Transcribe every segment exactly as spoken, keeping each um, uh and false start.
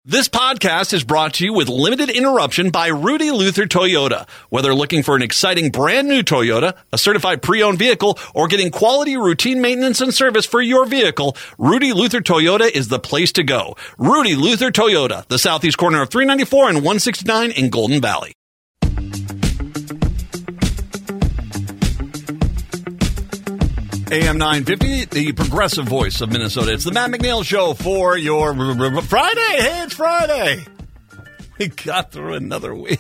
This podcast is brought to you with limited interruption by Rudy Luther Toyota. Whether looking for an exciting brand new Toyota, a certified pre-owned vehicle, or getting quality routine maintenance and service for your vehicle, Rudy Luther Toyota is the place to go. Rudy Luther Toyota, the southeast corner of three ninety-four and one sixty-nine in Golden Valley. A M nine fifty, the progressive voice of Minnesota. It's the Matt McNeil Show for your Friday. Hey, it's Friday. We got through another week.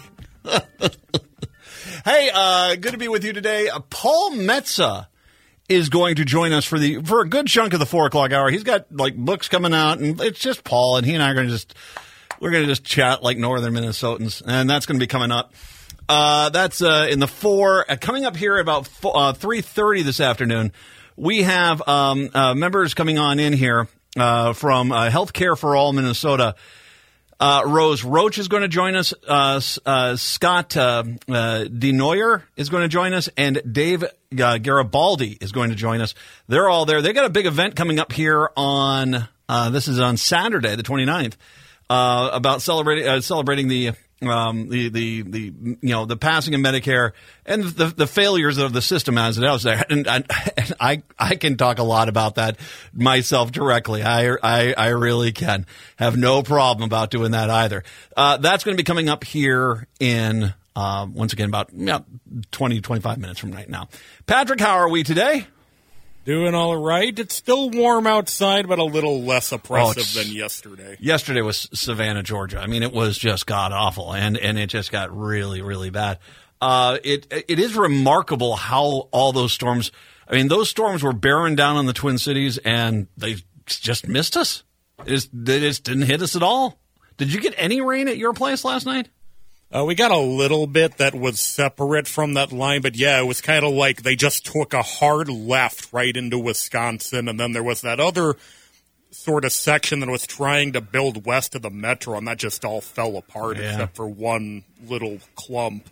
Hey, uh, good to be with you today. Uh, Paul Metza is going to join us for the for a good chunk of the four o'clock hour. He's got like books coming out, and it's just Paul, and he and I are going to just we're going to just chat like northern Minnesotans, and that's going to be coming up. Uh, that's uh, in the four uh, coming up here about four, uh, three thirty this afternoon. We have um, uh, members coming on in here uh, from uh, Healthcare for All Minnesota. Uh, Rose Roach is going to join us. Uh, uh, Scott uh, uh, DeNoyer is going to join us. And Dave uh, Garibaldi is going to join us. They're all there. They got a big event coming up here on, uh, this is on Saturday, the twenty-ninth, uh, about celebrating uh, celebrating the Um, the, the, the, you know, the passing of Medicare and the, the failures of the system as it is there. And, and, and I, I can talk a lot about that myself directly. I, I, I really can have no problem about doing that either. Uh, that's going to be coming up here in, uh, once again, about yeah, twenty, twenty-five minutes from right now. Patrick, how are we today? Doing all right. It's still warm outside, but a little less oppressive oh, than yesterday. Yesterday was Savannah, Georgia. I mean, it was just god-awful, and, and it just got really, really bad. Uh, it It is remarkable how all those storms – I mean, those storms were bearing down on the Twin Cities, and they just missed us. It just, they just didn't hit us at all. Did you get any rain at your place last night? Uh, we got a little bit that was separate from that line, but yeah, it was kind of like they just took a hard left right into Wisconsin, and then there was that other sort of section that was trying to build west of the metro, and that just all fell apart yeah. except for one little clump.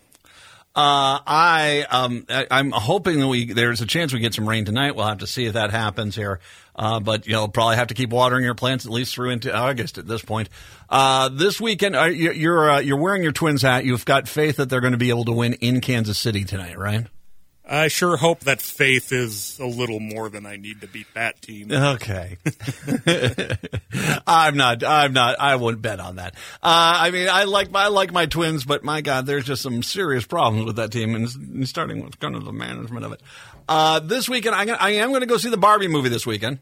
Uh, I, um, I, I'm hoping that we, there's a chance we get some rain tonight. We'll have to see if that happens here. Uh, but, you know, probably have to keep watering your plants at least through into August at this point. Uh, this weekend, uh, you're, you're, uh, you're wearing your Twins hat. You've got faith that they're going to be able to win in Kansas City tonight, right? I sure hope that faith is a little more than I need to beat that team. Okay. I'm not, I'm not, I wouldn't bet on that. Uh, I mean, I like, I like my Twins, but my God, there's just some serious problems with that team, and starting with kind of the management of it. Uh, this weekend, I, I am going to go see the Barbie movie this weekend.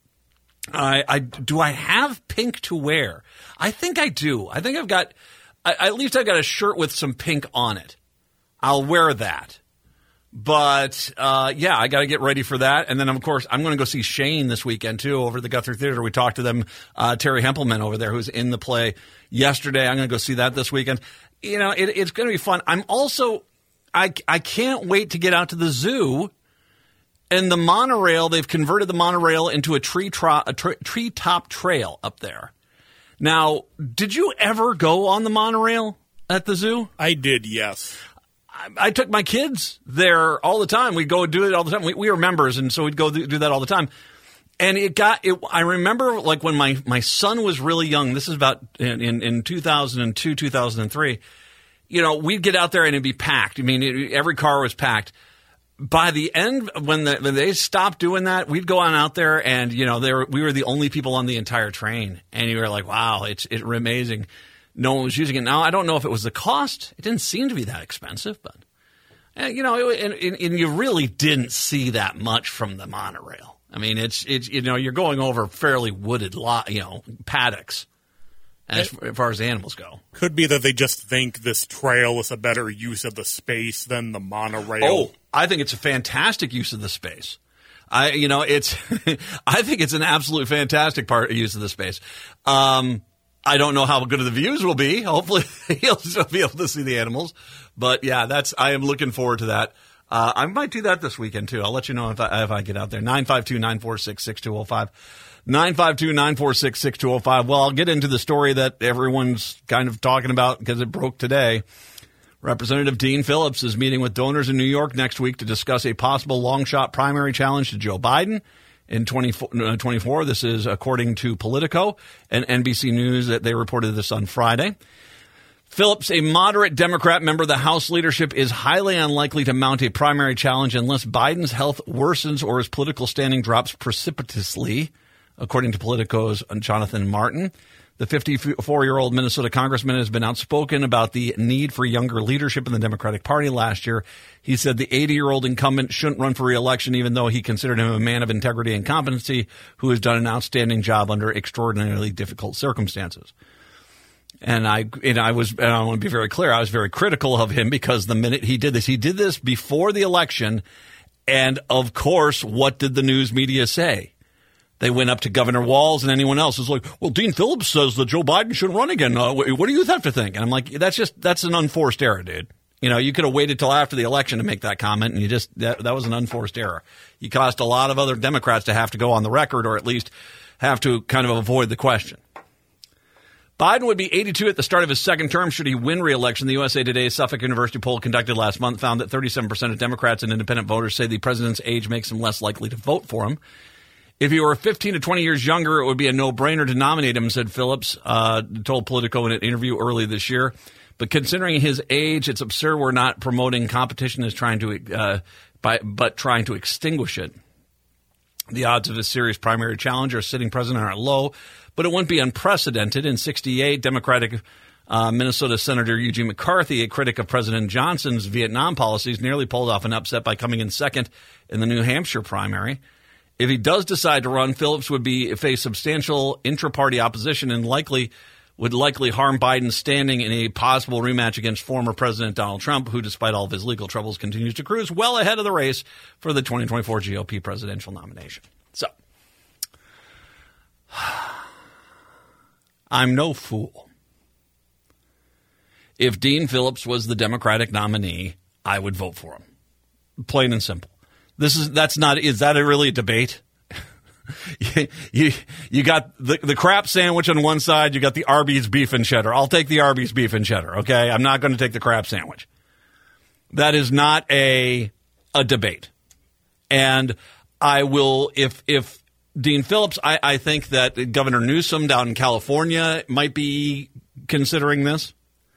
I, I, do I have pink to wear? I think I do. I think I've got, I, at least I've got a shirt with some pink on it. I'll wear that. But, uh, yeah, I got to get ready for that. And then, of course, I'm going to go see Shane this weekend, too, over at the Guthrie Theater. We talked to them, uh, Terry Hempelman over there, who's in the play yesterday. I'm going to go see that this weekend. You know, it, it's going to be fun. I'm also, I, I can't wait to get out to the zoo and the monorail. They've converted the monorail into a tree tro- a tra- treetop trail up there. Now, did you ever go on the monorail at the zoo? I did, yes. I took my kids there all the time. We'd go do it all the time. We, we were members, and so we'd go do that all the time. And it got it. I remember, like, when my, my son was really young. This is about in, in, in two thousand two, two thousand three. You know, we'd get out there and it'd be packed. I mean, it, every car was packed. By the end, when, the, when they stopped doing that, we'd go on out there, and you know, they were, we were the only people on the entire train. And you were like, "Wow, it's it's amazing." No one was using it. Now, I don't know if it was the cost. It didn't seem to be that expensive, but, uh, you know, it, and, and you really didn't see that much from the monorail. I mean, it's, it's you know, you're going over fairly wooded, lot, you know, paddocks as, as far as the animals go. Could be that they just think this trail is a better use of the space than the monorail. Oh, I think it's a fantastic use of the space. I, you know, it's, I think it's an absolute fantastic part use of the space. Um, I don't know how good the views will be. Hopefully, he'll still be able to see the animals. But yeah, that's. I am looking forward to that. Uh, I might do that this weekend too. I'll let you know if I, if I get out there. nine five two, nine four six, six two zero five. nine five two, nine four six, six two zero five. Well, I'll get into the story that everyone's kind of talking about because it broke today. Representative Dean Phillips is meeting with donors in New York next week to discuss a possible long-shot primary challenge to Joe Biden in twenty twenty-four. This is according to Politico and N B C News that they reported this on Friday. Phillips, a moderate Democrat member of the House leadership, is highly unlikely to mount a primary challenge unless Biden's health worsens or his political standing drops precipitously, according to Politico's Jonathan Martin. The fifty-four-year-old Minnesota congressman has been outspoken about the need for younger leadership in the Democratic Party last year. He said the eighty-year-old incumbent shouldn't run for re-election, even though he considered him a man of integrity and competency who has done an outstanding job under extraordinarily difficult circumstances. And I, and I was, and I want to be very clear, I was very critical of him because the minute he did this, he did this before the election. And of course, what did the news media say? They went up to Governor Walz and anyone else was like, well, Dean Phillips says that Joe Biden should run again. Uh, what do you have to think? And I'm like, that's just, that's an unforced error, dude. You know, you could have waited till after the election to make that comment, and you just, that, that was an unforced error. You caused a lot of other Democrats to have to go on the record or at least have to kind of avoid the question. Biden would be eighty-two at the start of his second term should he win re-election. The U S A Today's Suffolk University poll conducted last month found that thirty-seven percent of Democrats and independent voters say the president's age makes him less likely to vote for him. If he were fifteen to twenty years younger, it would be a no-brainer to nominate him, said Phillips, uh, told Politico in an interview early this year. But considering his age, it's absurd we're not promoting competition as trying to, uh, by, but trying to extinguish it. The odds of a serious primary challenger, sitting president, are low, but it wouldn't be unprecedented. In sixty-eight, Democratic uh, Minnesota Senator Eugene McCarthy, a critic of President Johnson's Vietnam policies, nearly pulled off an upset by coming in second in the New Hampshire primary. If he does decide to run, Phillips would be face substantial intra-party opposition and likely would likely harm Biden's standing in a possible rematch against former President Donald Trump, who, despite all of his legal troubles, continues to cruise well ahead of the race for the twenty twenty-four G O P presidential nomination. So, I'm no fool. If Dean Phillips was the Democratic nominee, I would vote for him. Plain and simple. This is that's not is that a really a debate? you, you you got the the crap sandwich on one side, you got the Arby's beef and cheddar. I'll take the Arby's beef and cheddar, okay? I'm not going to take the crap sandwich. That is not a a debate. And I will if if Dean Phillips, I, I think that Governor Newsom down in California might be considering this.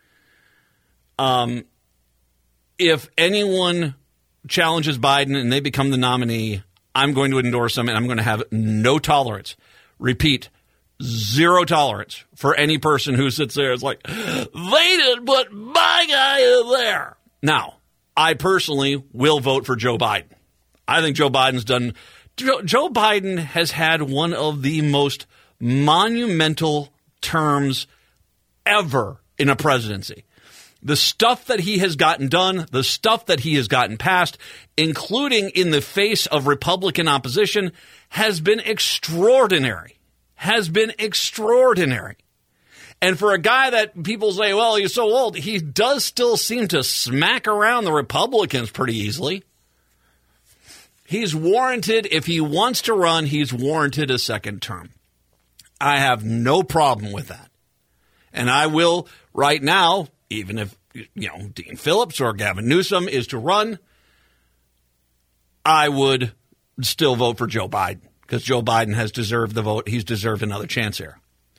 Um if anyone challenges Biden and they become the nominee, I'm going to endorse them and I'm going to have no tolerance. Repeat, zero tolerance for any person who sits there and is like, they didn't put my guy in there. Now, I personally will vote for Joe Biden. I think Joe Biden's done Joe, Joe Biden has had one of the most monumental terms ever in a presidency. The stuff that he has gotten done, the stuff that he has gotten passed, including in the face of Republican opposition, has been extraordinary. Has been extraordinary. And for a guy that people say, well, he's so old, he does still seem to smack around the Republicans pretty easily. He's warranted, if he wants to run, he's warranted a second term. I have no problem with that. And I will, right now, even if, you know, Dean Phillips or Gavin Newsom is to run, I would still vote for Joe Biden because Joe Biden has deserved the vote. He's deserved another chance here.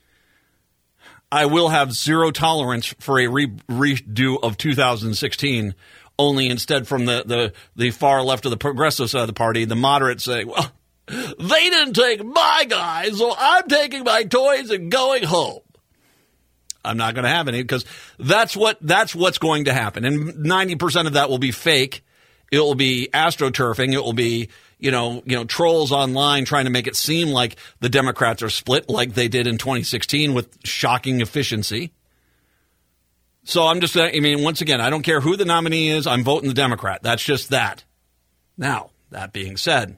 I will have zero tolerance for a re- redo of two thousand sixteen, only instead from the, the, the far left of the progressive side of the party, the moderates say, well, they didn't take my guy, so I'm taking my toys and going home. I'm not going to have any because that's what that's what's going to happen. And ninety percent of that will be fake. It will be astroturfing. It will be, you know, you know, trolls online trying to make it seem like the Democrats are split like they did in twenty sixteen with shocking efficiency. So I'm just, I mean, once again, I don't care who the nominee is. I'm voting the Democrat. That's just that. Now, that being said,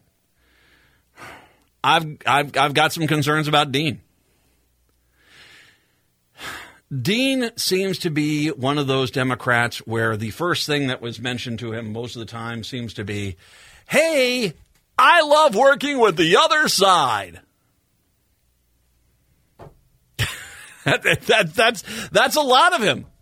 I've I've I've got some concerns about Dean. Dean seems to be one of those Democrats where the first thing that was mentioned to him most of the time seems to be, hey, I love working with the other side. that, that, that's, that's a lot of him.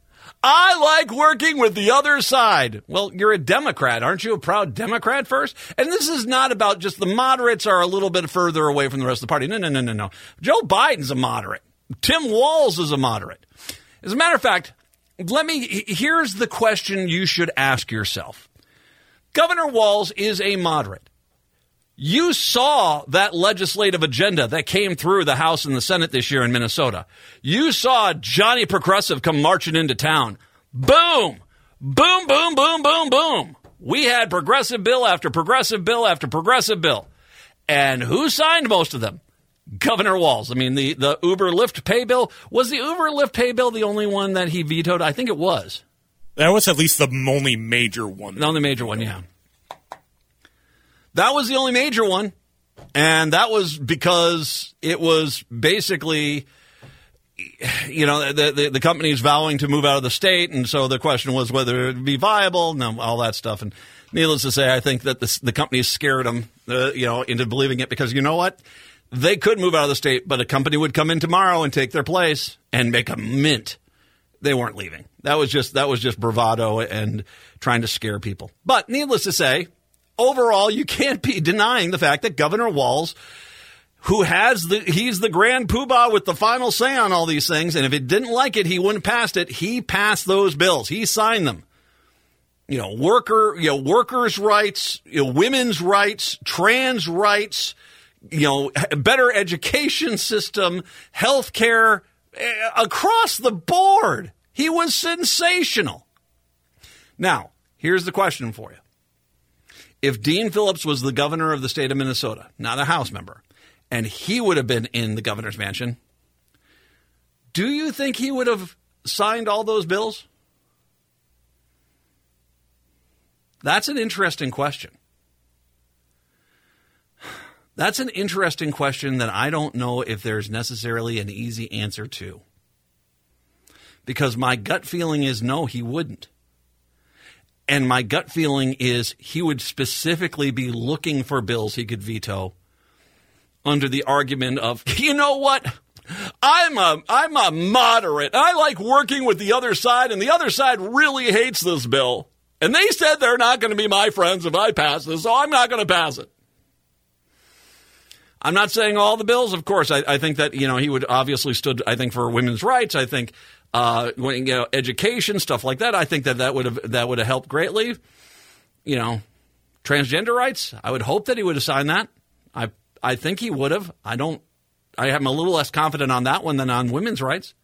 I like working with the other side. Well, you're a Democrat. Aren't you a proud Democrat first? And this is not about just the moderates are a little bit further away from the rest of the party. No, no, no, no, no. Joe Biden's a moderate. Tim Walz is a moderate. As a matter of fact, let me, here's the question you should ask yourself. Governor Walz is a moderate. You saw that legislative agenda that came through the House and the Senate this year in Minnesota. You saw Johnny Progressive come marching into town. Boom! Boom, boom, boom, boom, boom. We had progressive bill after progressive bill after progressive bill. And who signed most of them? Governor Walz. I mean, the, the Uber Lyft pay bill. Was the Uber Lyft pay bill the only one that he vetoed? I think it was. That was at least the only major one. The only major one, yeah. That was the only major one, and that was because it was basically, you know, the, the the company's vowing to move out of the state, and so the question was whether it would be viable, no, all that stuff. And needless to say, I think that the, the company scared them, uh, you know, into believing it because you know what? They could move out of the state, but a company would come in tomorrow and take their place and make a mint. They weren't leaving. That was just that was just bravado and trying to scare people. But needless to say, overall, you can't be denying the fact that Governor Walz, who has the, he's the grand poobah with the final say on all these things, and if it didn't like it, he wouldn't pass it. He passed those bills. He signed them. You know, worker, you know, workers' rights, you know, women's rights, trans rights, you know, better education system, health care, across the board. He was sensational. Now, here's the question for you. If Dean Phillips was the governor of the state of Minnesota, not a House member, and he would have been in the governor's mansion, do you think he would have signed all those bills? That's an interesting question. That's an interesting question that I don't know if there's necessarily an easy answer to. Because my gut feeling is no, he wouldn't. And my gut feeling is he would specifically be looking for bills he could veto under the argument of, you know what? I'm a I'm a moderate. I like working with the other side, and the other side really hates this bill. And they said they're not going to be my friends if I pass this, so I'm not going to pass it. I'm not saying all the bills, of course. I, I think that, you know, he would obviously stood, I think, for women's rights. I think, uh, you know, education, stuff like that. I think that that would have, that would have helped greatly. You know, transgender rights. I would hope that he would have signed that. I, I think he would have. I don't, I am a little less confident on that one than on women's rights.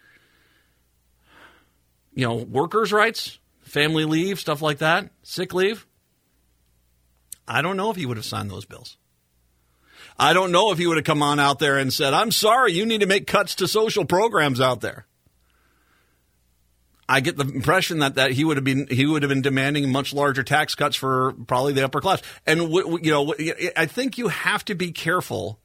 You know, workers' rights, family leave, stuff like that, sick leave. I don't know if he would have signed those bills. I don't know if he would have come on out there and said, I'm sorry, you need to make cuts to social programs out there. I get the impression that, that he would have been he would have been demanding much larger tax cuts for probably the upper class. And, you know, I think you have to be careful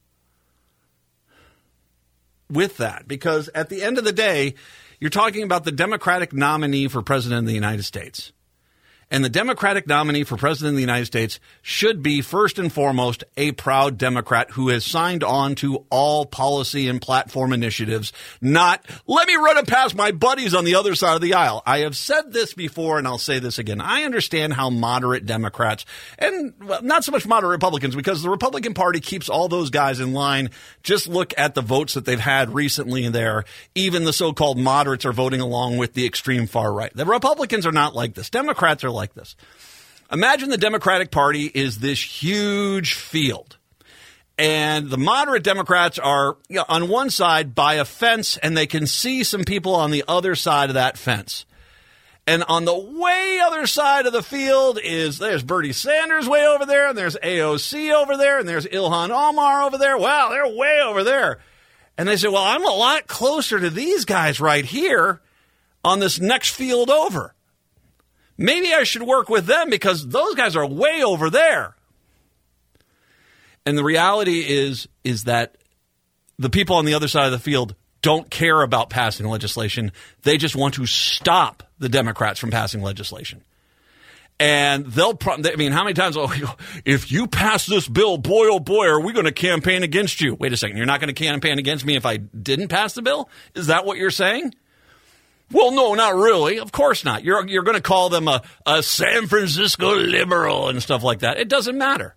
with that because at the end of the day, you're talking about the Democratic nominee for president of the United States. And the Democratic nominee for president of the United States should be, first and foremost, a proud Democrat who has signed on to all policy and platform initiatives, not, let me run it past my buddies on the other side of the aisle. I have said this before, and I'll say this again. I understand how moderate Democrats, and well, not so much moderate Republicans, because the Republican Party keeps all those guys in line. Just look at the votes that they've had recently there. Even the so-called moderates are voting along with the extreme far right. The Republicans are not like this. Democrats are like like this. Imagine the Democratic Party is this huge field, and the moderate Democrats are, you know, on one side by a fence, and they can see some people on the other side of that fence. And on the way other side of the field is there's Bernie Sanders way over there, and there's A O C over there, and there's Ilhan Omar over there. Wow, they're way over there. And they say, well, I'm a lot closer to these guys right here on this next field over. Maybe I should work with them because those guys are way over there. And the reality is, is that the people on the other side of the field don't care about passing legislation. They just want to stop the Democrats from passing legislation. And they'll, I mean, how many times, oh, if you pass this bill, boy, oh boy, are we going to campaign against you? Wait a second, you're not going to campaign against me if I didn't pass the bill? Is that what you're saying? Well, no, not really. Of course not. You're you're going to call them a, a San Francisco liberal and stuff like that. It doesn't matter.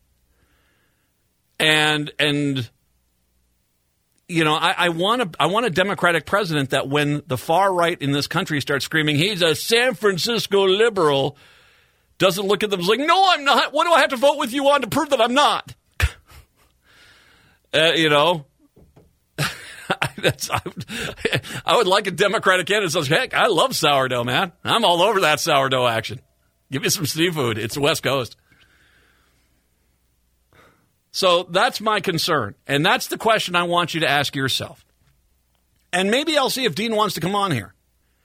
And and you know, I, I want a I want a Democratic president that when the far right in this country starts screaming, he's a San Francisco liberal, doesn't look at them and like, no, I'm not. What do I have to vote with you on to prove that I'm not? uh, you know. That's, I, would, I would like a Democratic candidate that says, heck, I love sourdough, man. I'm all over that sourdough action. Give me some seafood. It's the West Coast. So that's my concern. And that's the question I want you to ask yourself. And maybe I'll see if Dean wants to come on here.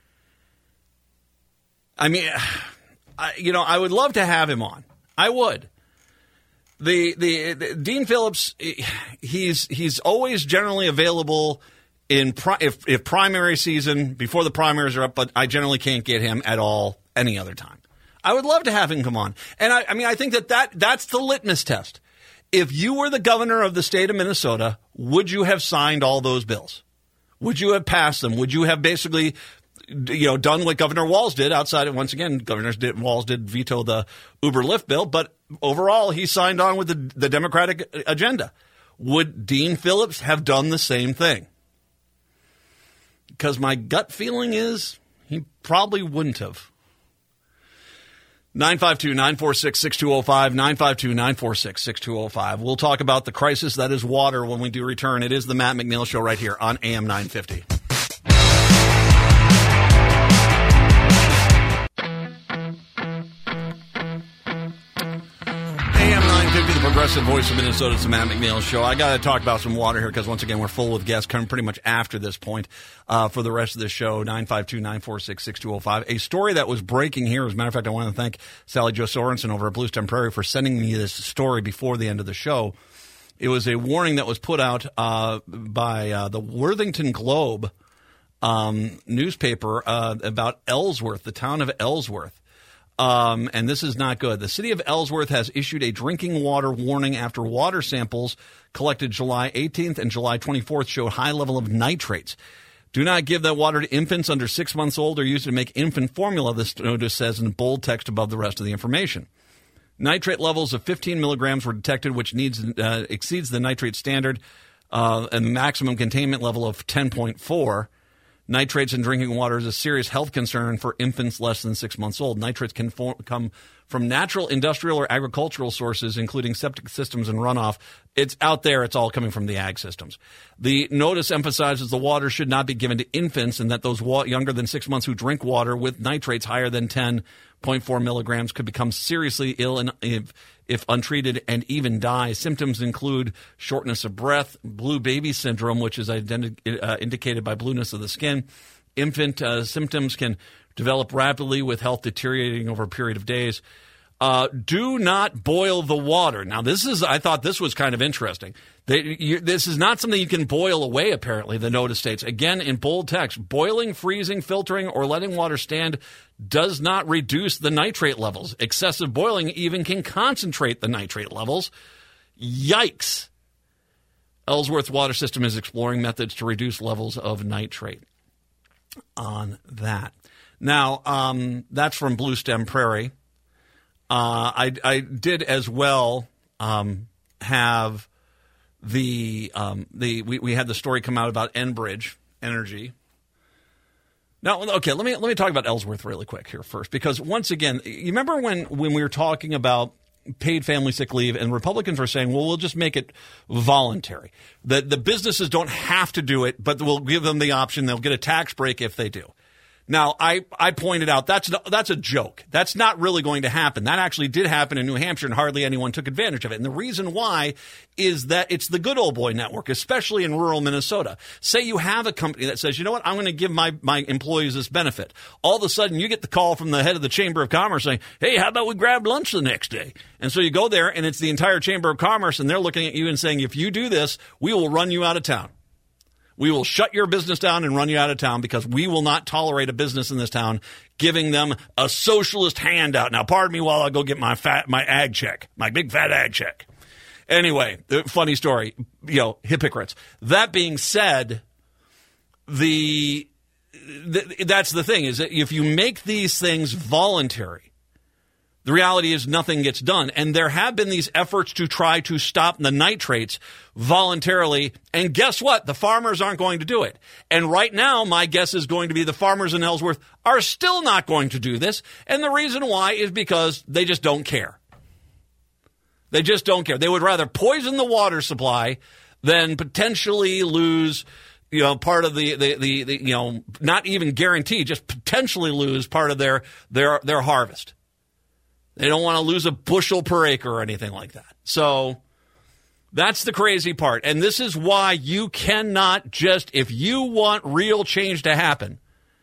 I mean, I, you know, I would love to have him on. I would. The, the the Dean Phillips, he's he's always generally available in pri- if if primary season before the primaries are up, but I generally can't get him at all any other time. I would love to have him come on, and I, I mean I think that, that that's the litmus test. If you were the governor of the state of Minnesota, would you have signed all those bills? Would you have passed them? Would you have basically, you know, done what Governor Walz did outside of, once again, Governor Walz did veto the Uber Lyft bill, but overall he signed on with the, the Democratic agenda. Would Dean Phillips have done the same thing? Because my gut feeling is he probably wouldn't have. nine five two, nine four six, six two zero five, nine five two, nine four six, six two zero five. We'll talk about the crisis that is water when we do return. It is the Matt McNeil Show right here on A M nine fifty. The progressive voice of Minnesota, it's the Matt McNeil Show. I got to talk about some water here because, once again, we're full with guests coming pretty much after this point uh, for the rest of the show. nine five two, nine four six, six two zero five. A story that was breaking here. As a matter of fact, I want to thank Sally Jo Sorensen over at Bluestem Prairie for sending me this story before the end of the show. It was a warning that was put out uh, by uh, the Worthington Globe um, newspaper uh, about Ellsworth, the town of Ellsworth. Um, and this is not good. The city of Ellsworth has issued a drinking water warning after water samples collected July eighteenth and July twenty-fourth showed high level of nitrates. Do not give that water to infants under six months old or use it to make infant formula, this notice says in bold text above the rest of the information. Nitrate levels of fifteen milligrams were detected, which needs uh, exceeds the nitrate standard uh, and the maximum containment level of ten point four. Nitrates in drinking water is a serious health concern for infants less than six months old. Nitrates can form, come from natural, industrial, or agricultural sources, including septic systems and runoff. It's out there. It's all coming from the ag systems. The notice emphasizes the water should not be given to infants and that those wa- younger than six months who drink water with nitrates higher than ten point four milligrams could become seriously ill and if, if untreated and even die. Symptoms include shortness of breath, blue baby syndrome, which is identi- uh, indicated by blueness of the skin. Infant uh, symptoms can develop rapidly with health deteriorating over a period of days. Uh, do not boil the water. Now, this is, I thought this was kind of interesting. They, you, this is not something you can boil away, apparently, the notice states. Again, in bold text, boiling, freezing, filtering, or letting water stand does not reduce the nitrate levels. Excessive boiling even can concentrate the nitrate levels. Yikes. Ellsworth Water System is exploring methods to reduce levels of nitrate on that. Now, um, that's from Bluestem Prairie. Uh, I, I did as well um, have the um, the we, we had the story come out about Enbridge Energy. Now, okay, let me let me talk about Ellsworth really quick here first, because once again, you remember when, when we were talking about paid family sick leave and Republicans were saying, well, we'll just make it voluntary. The the businesses don't have to do it, but we'll give them the option. They'll get a tax break if they do. Now, I, I pointed out that's that's a joke. That's not really going to happen. That actually did happen in New Hampshire, and hardly anyone took advantage of it. And the reason why is that it's the good old boy network, especially in rural Minnesota. Say you have a company that says, you know what, I'm going to give my, my employees this benefit. All of a sudden, you get the call from the head of the Chamber of Commerce saying, hey, how about we grab lunch the next day? And so you go there, and it's the entire Chamber of Commerce, and they're looking at you and saying, if you do this, we will run you out of town. We will shut your business down and run you out of town because we will not tolerate a business in this town giving them a socialist handout. Now, pardon me while I go get my fat, my ag check, my big fat ag check. Anyway, funny story, you know, hypocrites. That being said, the th- that's the thing, is that if you make these things voluntary, the reality is nothing gets done. And there have been these efforts to try to stop the nitrates voluntarily. And guess what? The farmers aren't going to do it. And right now, my guess is going to be the farmers in Ellsworth are still not going to do this. And the reason why is because they just don't care. They just don't care. They would rather poison the water supply than potentially lose, you know, part of the, the, the, the you know, not even guarantee, just potentially lose part of their, their, their harvest. They don't want to lose a bushel per acre or anything like that. So that's the crazy part. And this is why you cannot just, if you want real change to happen,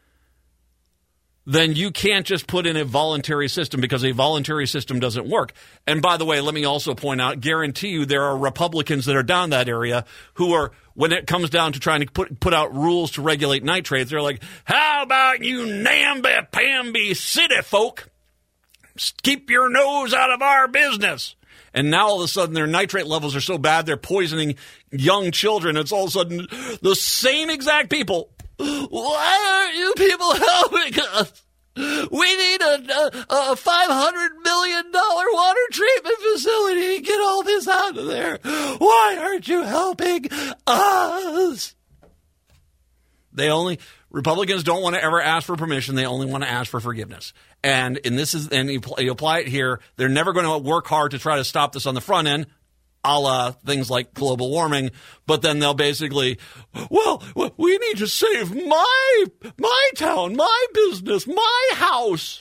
then you can't just put in a voluntary system, because a voluntary system doesn't work. And by the way, let me also point out, guarantee you there are Republicans that are down that area who are, when it comes down to trying to put put out rules to regulate nitrates, they're like, how about you namby-pamby city folk? Keep your nose out of our business. And now all of a sudden their nitrate levels are so bad they're poisoning young children. It's all of a sudden the same exact people. Why aren't you people helping us? We need a, a, a five hundred million dollars water treatment facility to get all this out of there. Why aren't you helping us? They only, Republicans don't want to ever ask for permission. They only want to ask for forgiveness. And and this is, and you, you apply it here. They're never going to work hard to try to stop this on the front end, a la things like global warming. But then they'll basically, well, we need to save my my town, my business, my house.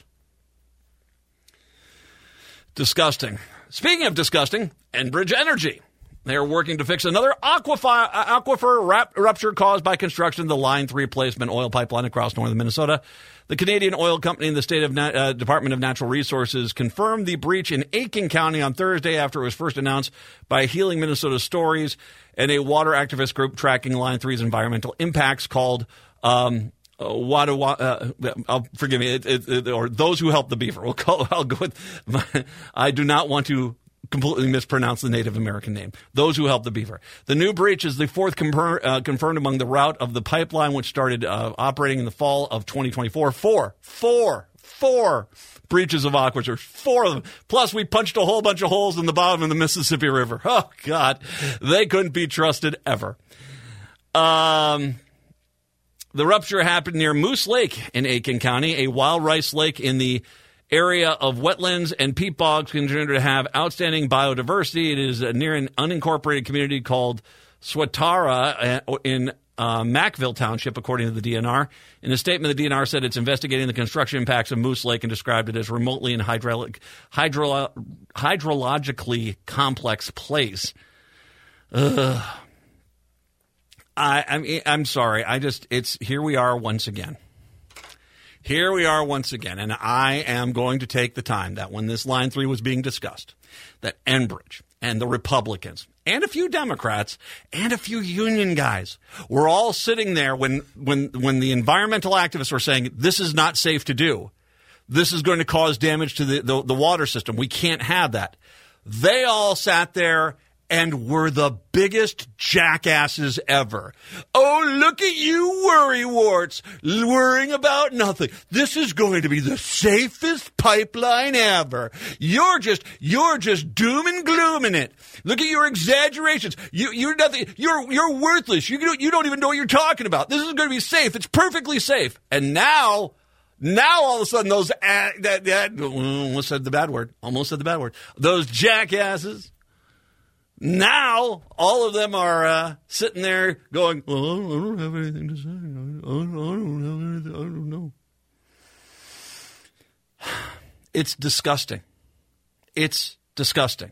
Disgusting. Speaking of disgusting, Enbridge Energy. They are working to fix another aquifer, aquifer rap, rupture caused by construction of the Line three replacement oil pipeline across northern Minnesota. The Canadian oil company and the state of Na- uh, Department of Natural Resources confirmed the breach in Aitkin County on Thursday after it was first announced by Healing Minnesota Stories and a water activist group tracking Line three's environmental impacts called um, uh, Wada, uh, uh, forgive me, it, it, it, or Those Who Help the Beaver. We'll call, I'll go with, I do not want to completely mispronounced the Native American name. Those Who Help the Beaver. The new breach is the fourth confir- uh, confirmed among the route of the pipeline, which started uh, operating in the fall of twenty twenty-four. Four, four, four breaches of aquifers. Four of them. Plus, we punched a whole bunch of holes in the bottom of the Mississippi River. Oh, God. They couldn't be trusted ever. Um... The rupture happened near Moose Lake in Aitkin County, a wild rice lake in the area of wetlands and peat bogs considered to have outstanding biodiversity. It is near an unincorporated community called Swatara in uh, Mackville Township, according to the D N R. In a statement, the D N R said it's investigating the construction impacts of Moose Lake and described it as remotely and hydro- hydro- hydrologically complex place. Ugh. I, I mean, I'm sorry. I just, it's, here we are once again. Here we are once again. And I am going to take the time that when this Line three was being discussed, that Enbridge and the Republicans and a few Democrats and a few union guys were all sitting there when, when, when the environmental activists were saying, this is not safe to do. This is going to cause damage to the, the, the water system. We can't have that. They all sat there and were the biggest jackasses ever. Oh, look at you worrywarts, worrying about nothing. This is going to be the safest pipeline ever. You're just, you're just doom and glooming it. Look at your exaggerations. You, you're nothing. You're, you're worthless. You don't, you don't even know what you're talking about. This is going to be safe. It's perfectly safe. And now, now all of a sudden, those uh, that that almost said the bad word. Almost said the bad word. Those jackasses. Now, all of them are uh, sitting there going, well, I don't have anything to say. I don't, I don't have anything. I don't know. It's disgusting. It's disgusting.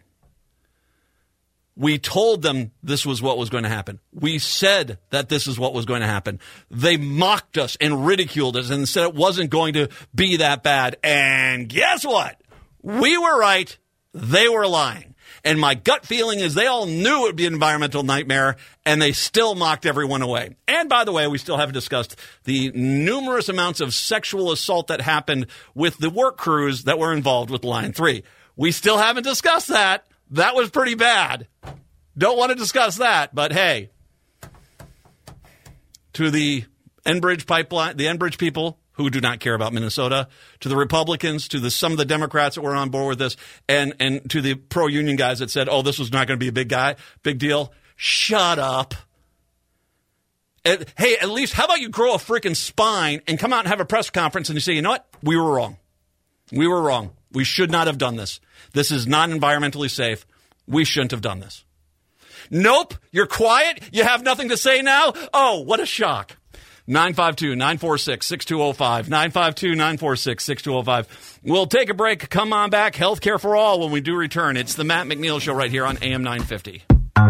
We told them this was what was going to happen. We said that this is what was going to happen. They mocked us and ridiculed us and said it wasn't going to be that bad. And guess what? We were right. They were lying. And my gut feeling is they all knew it would be an environmental nightmare, and they still mocked everyone away. And by the way, we still haven't discussed the numerous amounts of sexual assault that happened with the work crews that were involved with Line three. We still haven't discussed that. That was pretty bad. Don't want to discuss that, but hey, to the Enbridge pipeline, the Enbridge people who do not care about Minnesota, to the Republicans, to the some of the Democrats that were on board with this, and and to the pro-union guys that said, oh, this was not going to be a big guy, big deal. Shut up. And, hey, at least how about you grow a freaking spine and come out and have a press conference and you say, you know what? We were wrong. We were wrong. We should not have done this. This is not environmentally safe. We shouldn't have done this. Nope. You're quiet. You have nothing to say now. Oh, what a shock. nine five two, nine four six, six two zero five. nine five two, nine four six, six two zero five. We'll take a break. Come on back. Healthcare for all when we do return. It's the Matt McNeil Show right here on A M nine fifty.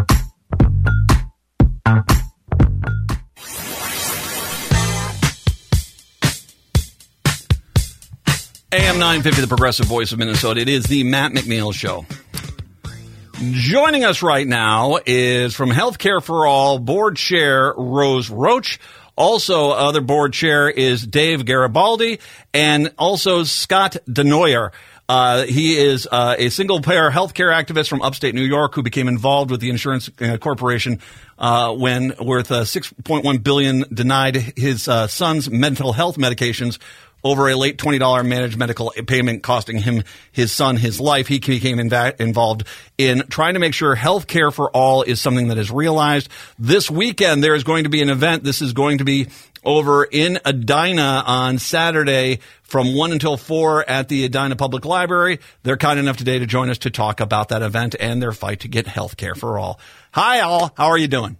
A M nine fifty, the progressive voice of Minnesota. It is the Matt McNeil Show. Joining us right now is from Healthcare for All Board Chair Rose Roach. Also, other board chair is Dave Garibaldi, and also Scott Denoyer. Uh, he is uh, a single-payer healthcare activist from upstate New York who became involved with the insurance uh, corporation uh, when, worth uh, six point one billion dollars, denied his uh, son's mental health medications over a late twenty dollars managed medical payment costing him, his son, his life. He became inv- involved in trying to make sure health care for all is something that is realized. This weekend, there is going to be an event. This is going to be over in Edina on Saturday from one until four at the Edina Public Library. They're kind enough today to join us to talk about that event and their fight to get health care for all. Hi, all. How are you doing?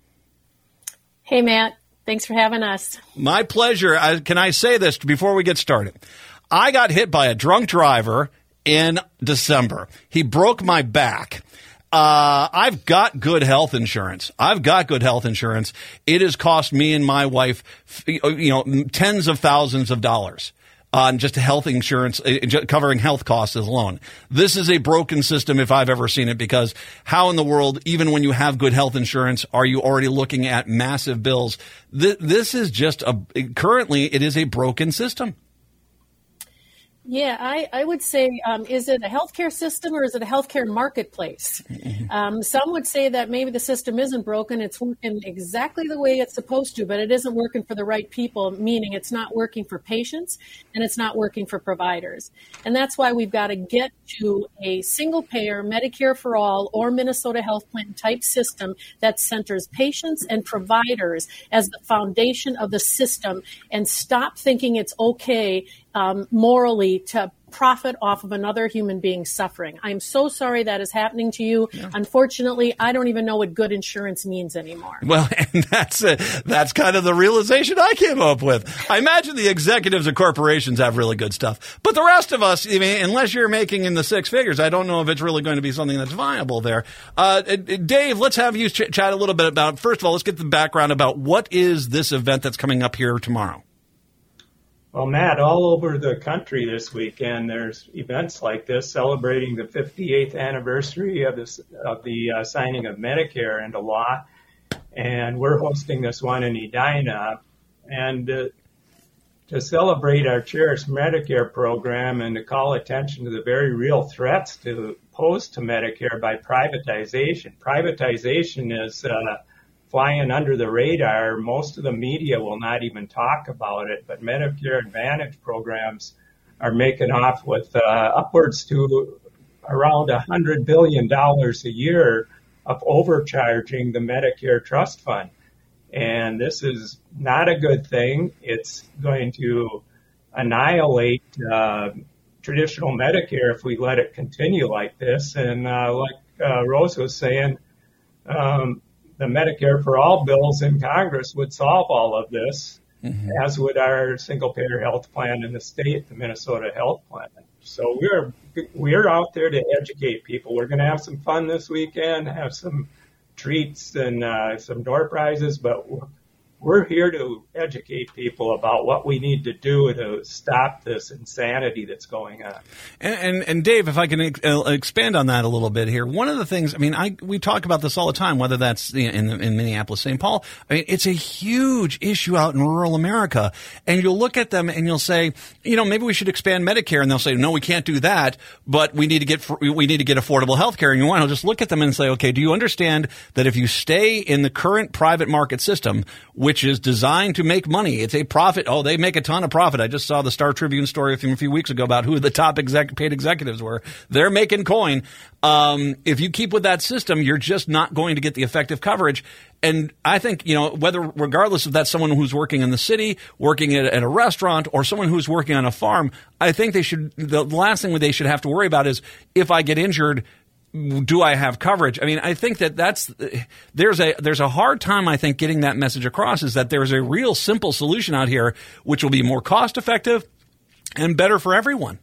Hey, Matt. Thanks for having us. My pleasure. I, can I say this before we get started? I got hit by a drunk driver in December. He broke my back. Uh, I've got good health insurance. I've got good health insurance. It has cost me and my wife, you know, tens of thousands of dollars on just health insurance, covering health costs alone. This is a broken system if I've ever seen it, because how in the world, even when you have good health insurance, are you already looking at massive bills? This is just a, currently it is a broken system. Yeah, I, I would say, um, is it a healthcare system or is it a healthcare marketplace? Um, some would say that maybe the system isn't broken. It's working exactly the way it's supposed to, but it isn't working for the right people, meaning it's not working for patients and it's not working for providers. And that's why we've got to get to a single payer, Medicare for all, or Minnesota Health Plan type system that centers patients and providers as the foundation of the system, and stop thinking it's okay Um, morally to profit off of another human being's suffering. I'm so sorry that is happening to you. Yeah. Unfortunately, I don't even know what good insurance means anymore. Well, and that's a, that's kind of the realization I came up with. I imagine the executives of corporations have really good stuff, but the rest of us, I mean, unless you're making in the six figures, I don't know if it's really going to be something that's viable there. Uh, Dave, let's have you ch- chat a little bit about, first of all, let's get the background about what is this event that's coming up here tomorrow. Well, Matt, all over the country this weekend, there's events like this celebrating the fifty-eighth anniversary of, this, of the uh, signing of Medicare into law. And we're hosting this one in Edina. And uh, to celebrate our cherished Medicare program and to call attention to the very real threats to posed to Medicare by privatization. Privatization is uh, flying under the radar. Most of the media will not even talk about it, but Medicare Advantage programs are making off with uh, upwards to around one hundred billion dollars a year of overcharging the Medicare Trust Fund. And this is not a good thing. It's going to annihilate uh, traditional Medicare if we let it continue like this. And uh, like uh, Rose was saying, um, the Medicare for all bills in Congress would solve all of this, mm-hmm. as would our single-payer health plan in the state, the Minnesota Health Plan. So we're we're out there to educate people. We're going to have some fun this weekend, have some treats and uh, some door prizes, but we're here to educate people about what we need to do to stop this insanity that's going on. And, and, and Dave, if I can ex- expand on that a little bit here, one of the things, I mean, I we talk about this all the time, whether that's in, in Minneapolis, Saint Paul. I mean, it's a huge issue out in rural America. And you'll look at them and you'll say, you know, maybe we should expand Medicare. And they'll say, no, we can't do that, but we need to get we need to get affordable health care. And you want to just look at them and say, okay, do you understand that if you stay in the current private market system, which which is designed to make money. It's a profit. Oh, they make a ton of profit. I just saw the Star Tribune story from a few weeks ago about who the top exec- paid executives were. They're making coin. Um, if you keep with that system, you're just not going to get the effective coverage. And I think, you know, whether regardless if that's someone who's working in the city, working at, at a restaurant, or someone who's working on a farm, I think they should, the last thing they should have to worry about is if I get injured, do I have coverage? I mean, I think that that's, there's a, there's a hard time, I think, getting that message across is that there's a real simple solution out here, which will be more cost effective and better for everyone.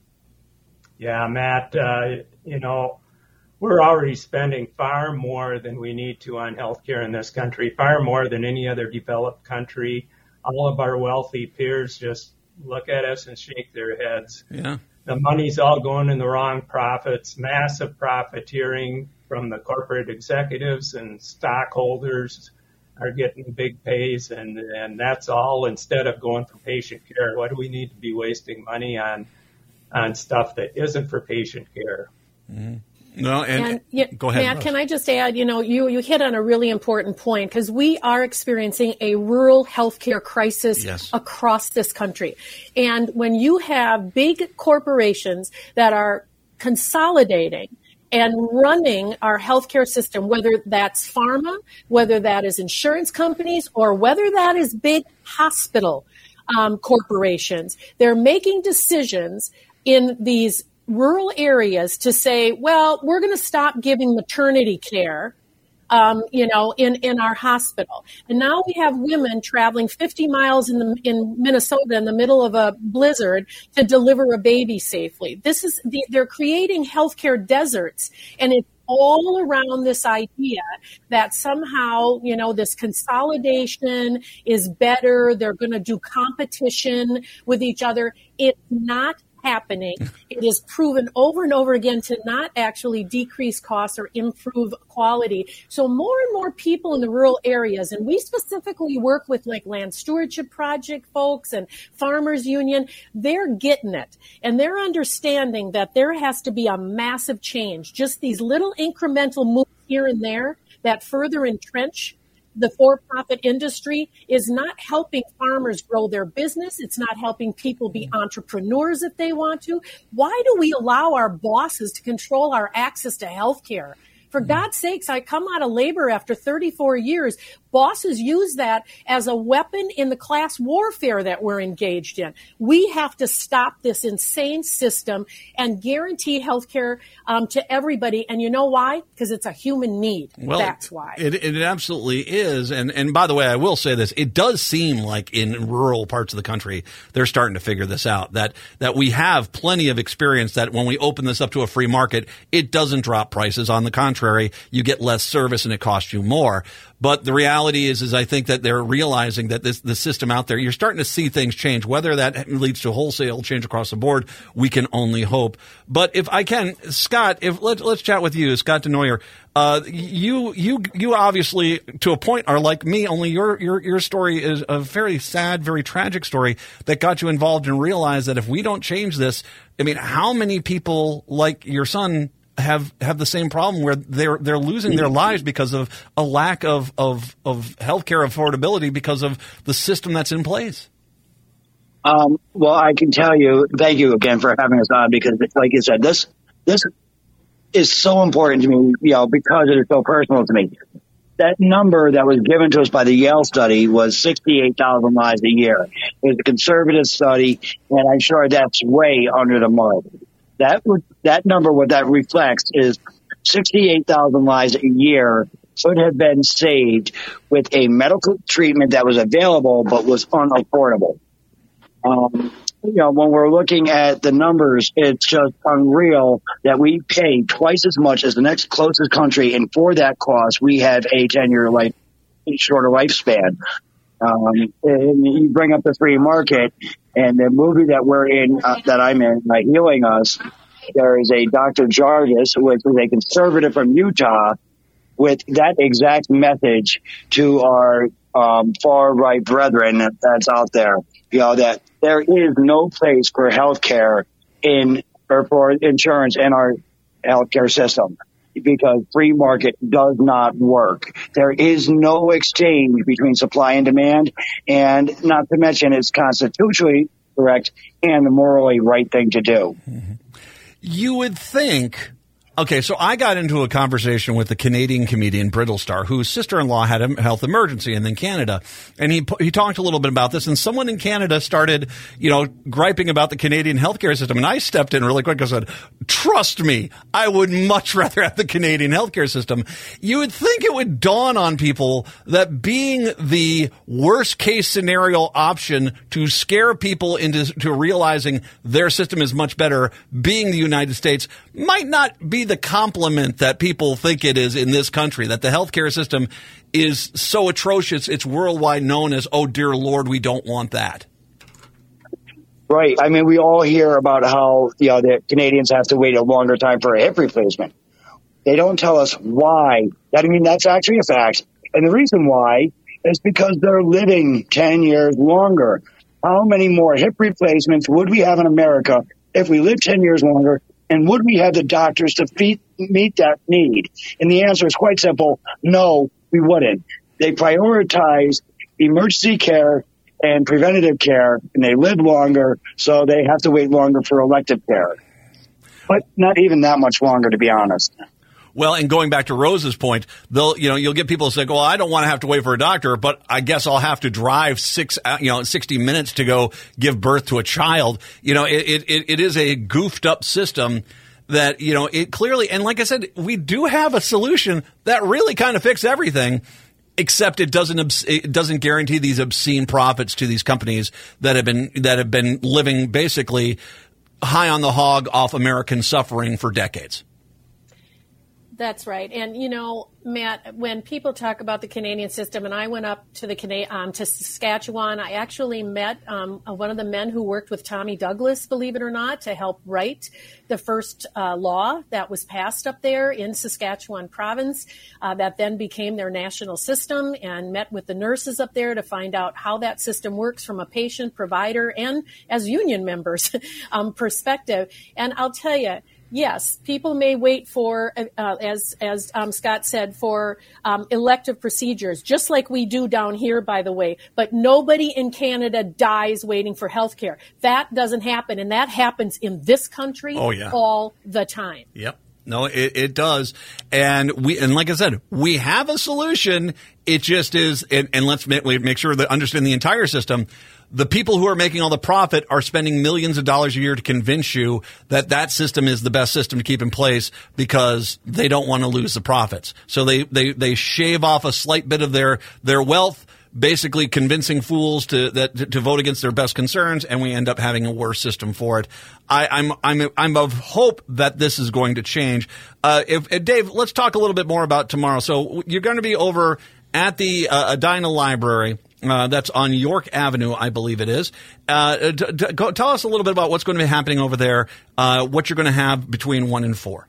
Yeah, Matt, uh, you know, we're already spending far more than we need to on healthcare in this country, far more than any other developed country. All of our wealthy peers just look at us and shake their heads. Yeah. The money's all going in the wrong profits, massive profiteering from the corporate executives, and stockholders are getting big pays, and, and that's all instead of going for patient care. What do we need to be wasting money on on stuff that isn't for patient care? Mm-hmm. No, and, and yeah, go ahead, Matt, Rose. can I just add, you know, you, you hit on a really important point because we are experiencing a rural healthcare crisis yes. across this country. And when you have big corporations that are consolidating and running our healthcare system, whether that's pharma, whether that is insurance companies, or whether that is big hospital um, corporations, they're making decisions in these rural areas to say, well, we're going to stop giving maternity care, um, you know, in, in our hospital. And now we have women traveling fifty miles in the, in Minnesota in the middle of a blizzard to deliver a baby safely. This is the, they're creating healthcare deserts, and it's all around this idea that somehow, you know, this consolidation is better. They're going to do competition with each other. It's not happening. It is proven over and over again to not actually decrease costs or improve quality. So more and more people in the rural areas, and we specifically work with like Land Stewardship Project folks and Farmers Union, they're getting it. And they're understanding that there has to be a massive change. Just these little incremental moves here and there that further entrench the for-profit industry is not helping farmers grow their business. It's not helping people be entrepreneurs if they want to. Why do we allow our bosses to control our access to health care? For God's sakes, I come out of labor after thirty-four years. Bosses use that as a weapon in the class warfare that we're engaged in. We have to stop this insane system and guarantee health care um, to everybody. And you know why? Because it's a human need. Well, that's why. It, it absolutely is. And, and by the way, I will say this. It does seem like in rural parts of the country, they're starting to figure this out, that, that we have plenty of experience that when we open this up to a free market, it doesn't drop prices. On the contrary, you get less service and it costs you more. But the reality is, is I think that they're realizing that this the system out there, you're starting to see things change. Whether that leads to wholesale change across the board, we can only hope. But if I can, Scott, if let's let's chat with you, Scott DeNoyer. Uh, you you you obviously, to a point, are like me. Only your your your story is a very sad, very tragic story that got you involved and realized that if we don't change this, I mean, how many people like your son have have the same problem where they're they're losing their lives because of a lack of of of healthcare affordability because of the system that's in place? Um, well, I can tell you, thank you again for having us on, because like you said, this this is so important to me, you know, because it is so personal to me. That number that was given to us by the Yale study was sixty-eight thousand lives a year. It was a conservative study, and I'm sure that's way under the mark. That would, that number, what that reflects is sixty-eight thousand lives a year could have been saved with a medical treatment that was available but was unaffordable. Um, you know, when we're looking at the numbers, it's just unreal that we pay twice as much as the next closest country, and for that cost, we have a ten-year life, shorter lifespan. Um, and you bring up the free market, and the movie that we're in, uh, that I'm in, uh, Healing Us, there is a Doctor Jarvis, who is a conservative from Utah, with that exact message to our um, far-right brethren that's out there, you know, that there is no place for health care in, or for insurance in our healthcare system. because free market does not work. There is no exchange between supply and demand, and not to mention it's constitutionally correct and the morally right thing to do. You would think. Okay, so I got into a conversation with the Canadian comedian Brittlestar, whose sister-in-law had a health emergency in Canada, and he he talked a little bit about this, and someone in Canada started, you know, griping about the Canadian healthcare system, and I stepped in really quick and said, trust me, I would much rather have the Canadian healthcare system. You would think it would dawn on people that being the worst-case scenario option to scare people into to realizing their system is much better, being the United States, might not be the compliment that people think it is in this country, that the healthcare system is so atrocious, it's worldwide known as, oh, dear Lord, we don't want that. Right. I mean, we all hear about how, you know, the Canadians have to wait a longer time for a hip replacement. They don't tell us why. I mean, that's actually a fact. And the reason why is because they're living ten years longer. How many more hip replacements would we have in America if we lived ten years longer? And would we have the doctors to feed, meet that need? And the answer is quite simple. No, we wouldn't. They prioritize emergency care and preventative care, and they live longer, so they have to wait longer for elective care. But not even that much longer, to be honest. Well, and going back to Rose's point, they'll, you know, you'll get people saying, well, I don't want to have to wait for a doctor, but I guess I'll have to drive six, you know, sixty minutes to go give birth to a child. You know, it, it, it is a goofed up system that, you know, it clearly, and like I said, we do have a solution that really kind of fixes everything, except it doesn't, it doesn't guarantee these obscene profits to these companies that have been, that have been living basically high on the hog off American suffering for decades. That's right. And, you know, Matt, when people talk about the Canadian system, and I went up to the Cana- um, to Saskatchewan, I actually met um, one of the men who worked with Tommy Douglas, believe it or not, to help write the first uh, law that was passed up there in Saskatchewan province uh, that then became their national system, and met with the nurses up there to find out how that system works from a patient, provider, and as union members um, perspective. And I'll tell you, yes, people may wait for, uh, as as um, Scott said, for um, elective procedures, just like we do down here, by the way. But nobody in Canada dies waiting for health care. That doesn't happen, and that happens in this country oh, yeah. all the time. Yep. No, it, it does. And we, and like I said, we have a solution. It just is, and, and let's make, make sure that understand the entire system. The people who are making all the profit are spending millions of dollars a year to convince you that that system is the best system to keep in place because they don't want to lose the profits. So they, they, they shave off a slight bit of their, their wealth, basically convincing fools to that to, to vote against their best concerns, and we end up having a worse system for it. I, I'm I'm I'm of hope that this is going to change. Uh, if, if Dave, let's talk a little bit more about tomorrow. So you're going to be over at the uh, Edina Library. Uh, that's on York Avenue, I believe it is. Uh, t- t- go, tell us a little bit about what's going to be happening over there, uh, what you're going to have between one and four.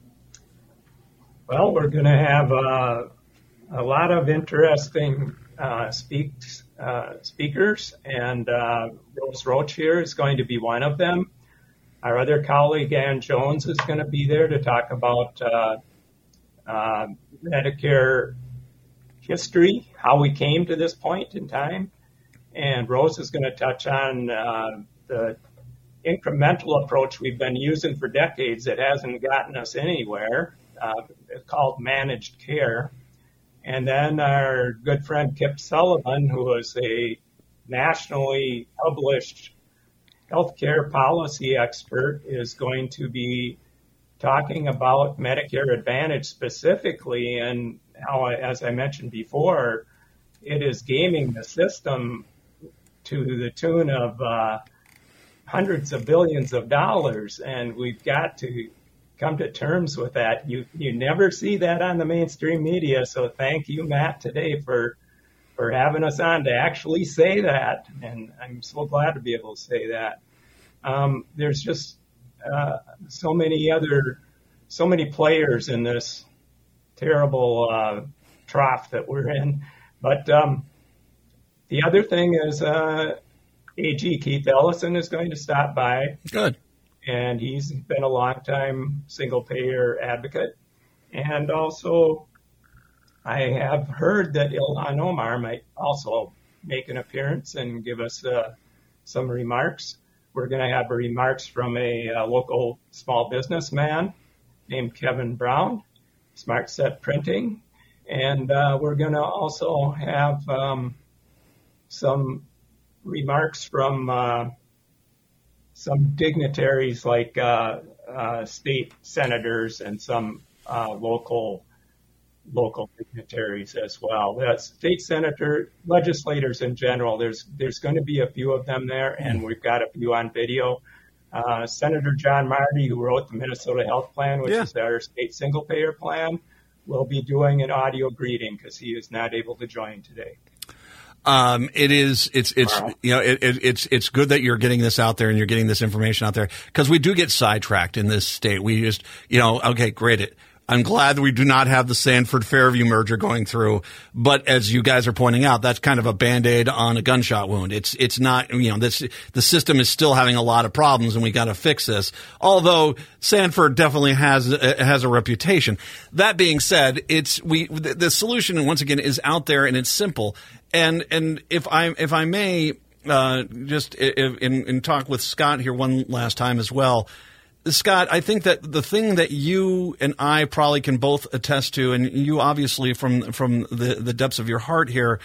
Well, we're going to have uh, a lot of interesting uh, speaks, uh, speakers, and uh, Rose Roach here is going to be one of them. Our other colleague, Ann Jones, is going to be there to talk about uh, uh, Medicare history, how we came to this point in time. And Rose is going to touch on uh, the incremental approach we've been using for decades that hasn't gotten us anywhere. Uh, it's called managed care. And then our good friend Kip Sullivan, who is a nationally published healthcare policy expert, is going to be talking about Medicare Advantage specifically, and how, as I mentioned before, it is gaming the system to the tune of uh, hundreds of billions of dollars, and we've got to come to terms with that. You you never see that on the mainstream media, so thank you, Matt, today for for having us on to actually say that, and I'm so glad to be able to say that. Um, there's just uh, so many other, so many players in this terrible uh, trough that we're in. But um, the other thing is uh, A G Keith Ellison is going to stop by. Good. And he's been a long-time single-payer advocate. And also, I have heard that Ilhan Omar might also make an appearance and give us uh, some remarks. We're going to have remarks from a, a local small businessman named Kevin Brown, Smart Set Printing. And uh, we're going to also have um, some remarks from uh, some dignitaries like uh, uh, state senators and some uh, local local dignitaries as well. That's state senator, legislators in general. There's there's going to be a few of them there, and we've got a few on video. Uh, Senator John Marty, who wrote the Minnesota Health Plan, which yeah. is our state single-payer plan, will be doing an audio greeting because he is not able to join today. Um, it is, it's, it's, wow. you know, it, it, it's, it's good that you're getting this out there and you're getting this information out there because we do get sidetracked in this state. We just, you know, okay, great. It, I'm glad that we do not have the Sanford Fairview merger going through, but as you guys are pointing out, that's kind of a Band-Aid on a gunshot wound. It's, it's not, you know, this, the system is still having a lot of problems and we got to fix this. Although Sanford definitely has, has a reputation. That being said, it's, we, the, the solution once again is out there and it's simple. And, and if I, if I may, uh, just in, in talk with Scott here one last time as well. Scott, I think that the thing that you and I probably can both attest to, and you obviously from from the, the depths of your heart here,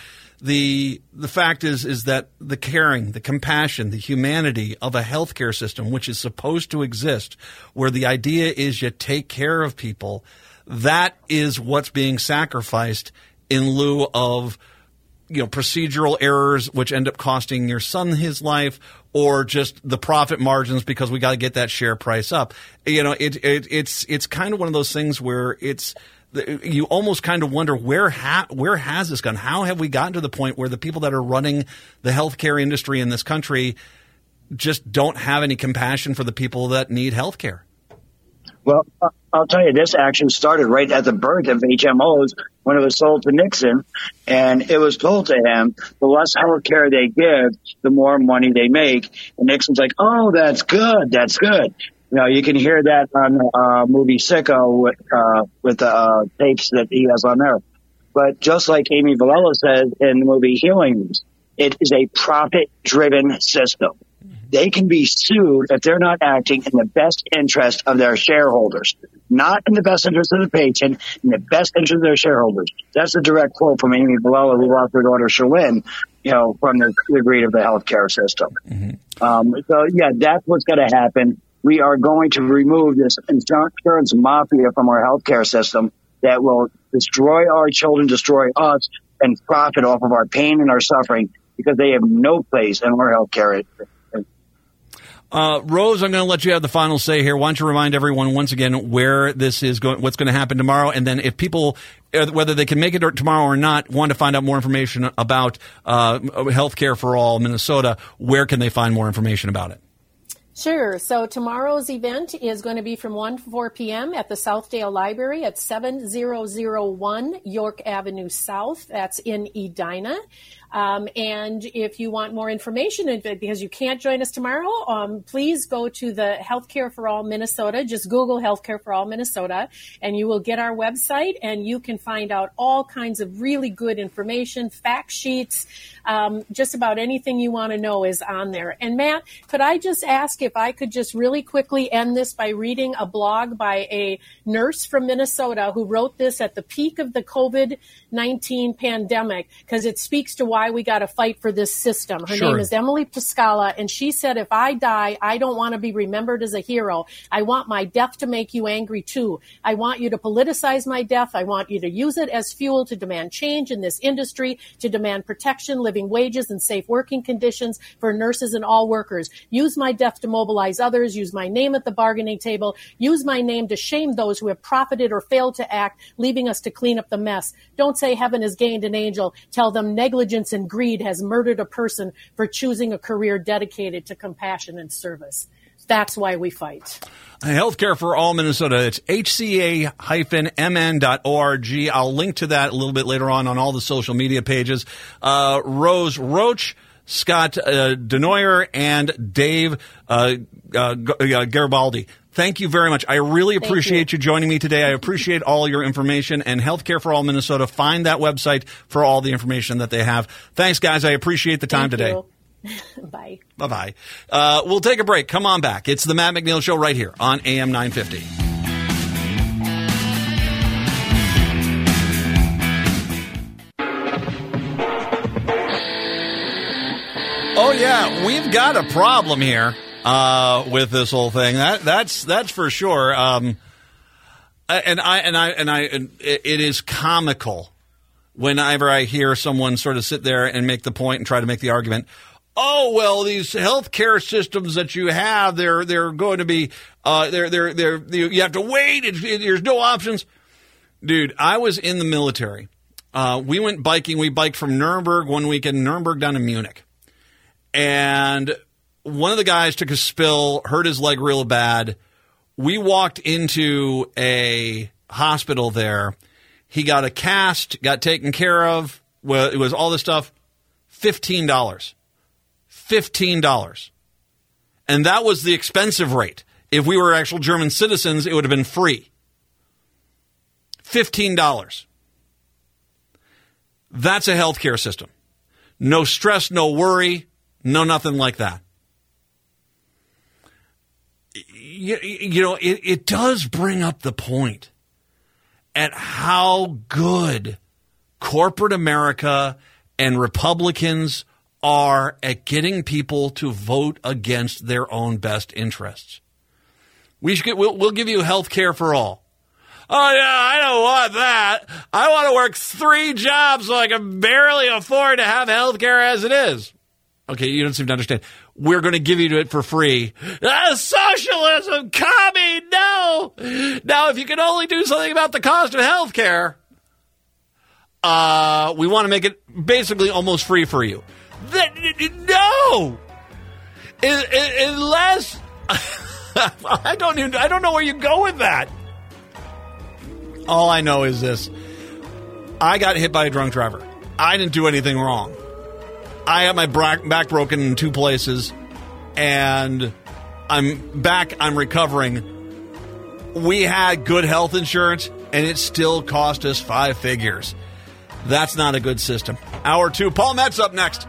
the the fact is is that the caring, the compassion, the humanity of a healthcare system, which is supposed to exist, where the idea is you take care of people, that is what's being sacrificed in lieu of, you know, procedural errors which end up costing your son his life, or just the profit margins because we got to get that share price up. You know, it, it it's it's kind of one of those things where it's you almost kind of wonder where ha- where has this gone? How have we gotten to the point where the people that are running the healthcare industry in this country just don't have any compassion for the people that need healthcare? Well, I'll tell you, this action started right at the birth of H M Os when it was sold to Nixon. And it was told to him, the less health care they give, the more money they make. And Nixon's like, oh, that's good. That's good. You know, you can hear that on the uh, movie Sicko with, uh, with the uh, tapes that he has on there. But just like Amy Villela said in the movie Healings, it is a profit-driven system. They can be sued if they're not acting in the best interest of their shareholders, not in the best interest of the patient, in the best interest of their shareholders. That's a direct quote from Amy Villela, who lost her daughter Sherlyn, you know, from the, the greed of the healthcare system. Mm-hmm. Um, so, yeah, that's what's going to happen. We are going to remove this insurance mafia from our healthcare system that will destroy our children, destroy us, and profit off of our pain and our suffering because they have no place in our healthcare. Uh, Rose, I'm going to let you have the final say here. Why don't you remind everyone once again where this is going, what's going to happen tomorrow, and then if people, whether they can make it tomorrow or not, want to find out more information about uh, Healthcare for All Minnesota, where can they find more information about it? Sure. So tomorrow's event is going to be from one to four p.m. at the Southdale Library at seven thousand one York Avenue South. That's in Edina. Um, and if you want more information, because you can't join us tomorrow, um, please go to the Healthcare for All Minnesota. Just Google Healthcare for All Minnesota, and you will get our website, and you can find out all kinds of really good information, fact sheets, um, just about anything you want to know is on there. And Matt, could I just ask if I could just really quickly end this by reading a blog by a nurse from Minnesota who wrote this at the peak of the COVID nineteen pandemic, because it speaks to why we got to fight for this system. Her Sure. name is Emily Pascala, and she said, if I die, I don't want to be remembered as a hero. I want my death to make you angry too. I want you to politicize my death. I want you to use it as fuel to demand change in this industry, to demand protection, living wages, and safe working conditions for nurses and all workers. Use my death to mobilize others. Use my name at the bargaining table. Use my name to shame those who have profited or failed to act, leaving us to clean up the mess. Don't say heaven has gained an angel. Tell them negligence and greed has murdered a person for choosing a career dedicated to compassion and service. That's why we fight. Healthcare for All Minnesota. It's H C A M N dot org. I'll link to that a little bit later on on all the social media pages. Uh, Rose Roach, Scott uh, Denoyer, and Dave uh, uh, Garibaldi. Thank you very much. I really appreciate you. you joining me today. I appreciate all your information. And Healthcare for All Minnesota, find that website for all the information that they have. Thanks, guys. I appreciate the time Thank today. You. Bye. Bye-bye. Uh, we'll take a break. Come on back. It's the Matt McNeil Show right here on A M nine fifty. Oh, yeah, we've got a problem here uh, with this whole thing. That that's that's for sure. Um, and I and I and I and it, it is comical whenever I hear someone sort of sit there and make the point and try to make the argument. Oh, well, these healthcare systems that you have, they're they're going to be uh, they're they're they're you have to wait. It's, it, there's no options, dude. I was in the military. Uh, we went biking. We biked from Nuremberg one weekend, Nuremberg down to Munich. And one of the guys took a spill, hurt his leg real bad. We walked into a hospital there. He got a cast, got taken care of. Well, it was all this stuff. fifteen dollars. fifteen dollars. And that was the expensive rate. If we were actual German citizens, it would have been free. fifteen dollars. That's a healthcare system. No stress, no worry. No, nothing like that. You, you know, it, it does bring up the point at how good corporate America and Republicans are at getting people to vote against their own best interests. We should get, we'll, we'll give you health care for all. Oh, yeah, I don't want that. I want to work three jobs so I can barely afford to have health care as it is. Okay, you don't seem to understand. We're going to give you it for free. Ah, socialism, commie, no. Now, if you can only do something about the cost of health care, uh, we want to make it basically almost free for you. That, no. Unless I don't even, I don't know where you go with that. All I know is this. I got hit by a drunk driver. I didn't do anything wrong. I got my back broken in two places, and I'm back. I'm recovering. We had good health insurance, and it still cost us five figures. That's not a good system. Hour two. Paul Metz up next.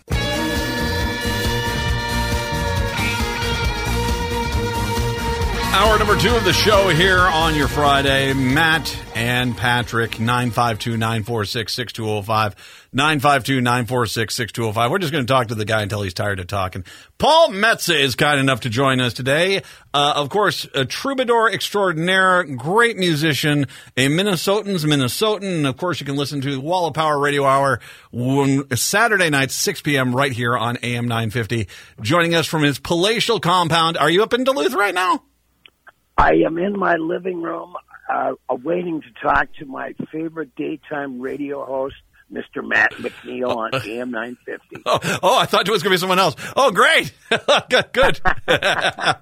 Hour number two of the show here on your Friday. Matt and Patrick, nine five two, nine four six, six two zero five. nine five two, nine four six, six two zero five. We're just going to talk to the guy until he's tired of talking. Paul Metza is kind enough to join us today. Uh, of course, a troubadour extraordinaire, great musician, a Minnesotan's Minnesotan. And of course, you can listen to the Wall of Power Radio Hour one, Saturday nights, six p.m. right here on A M nine fifty. Joining us from his palatial compound. Are you up in Duluth right now? I am in my living room uh, waiting to talk to my favorite daytime radio host, Mister Matt McNeil on A M nine fifty. Oh, oh, I thought it was going to be someone else. Oh, great. good. good. uh,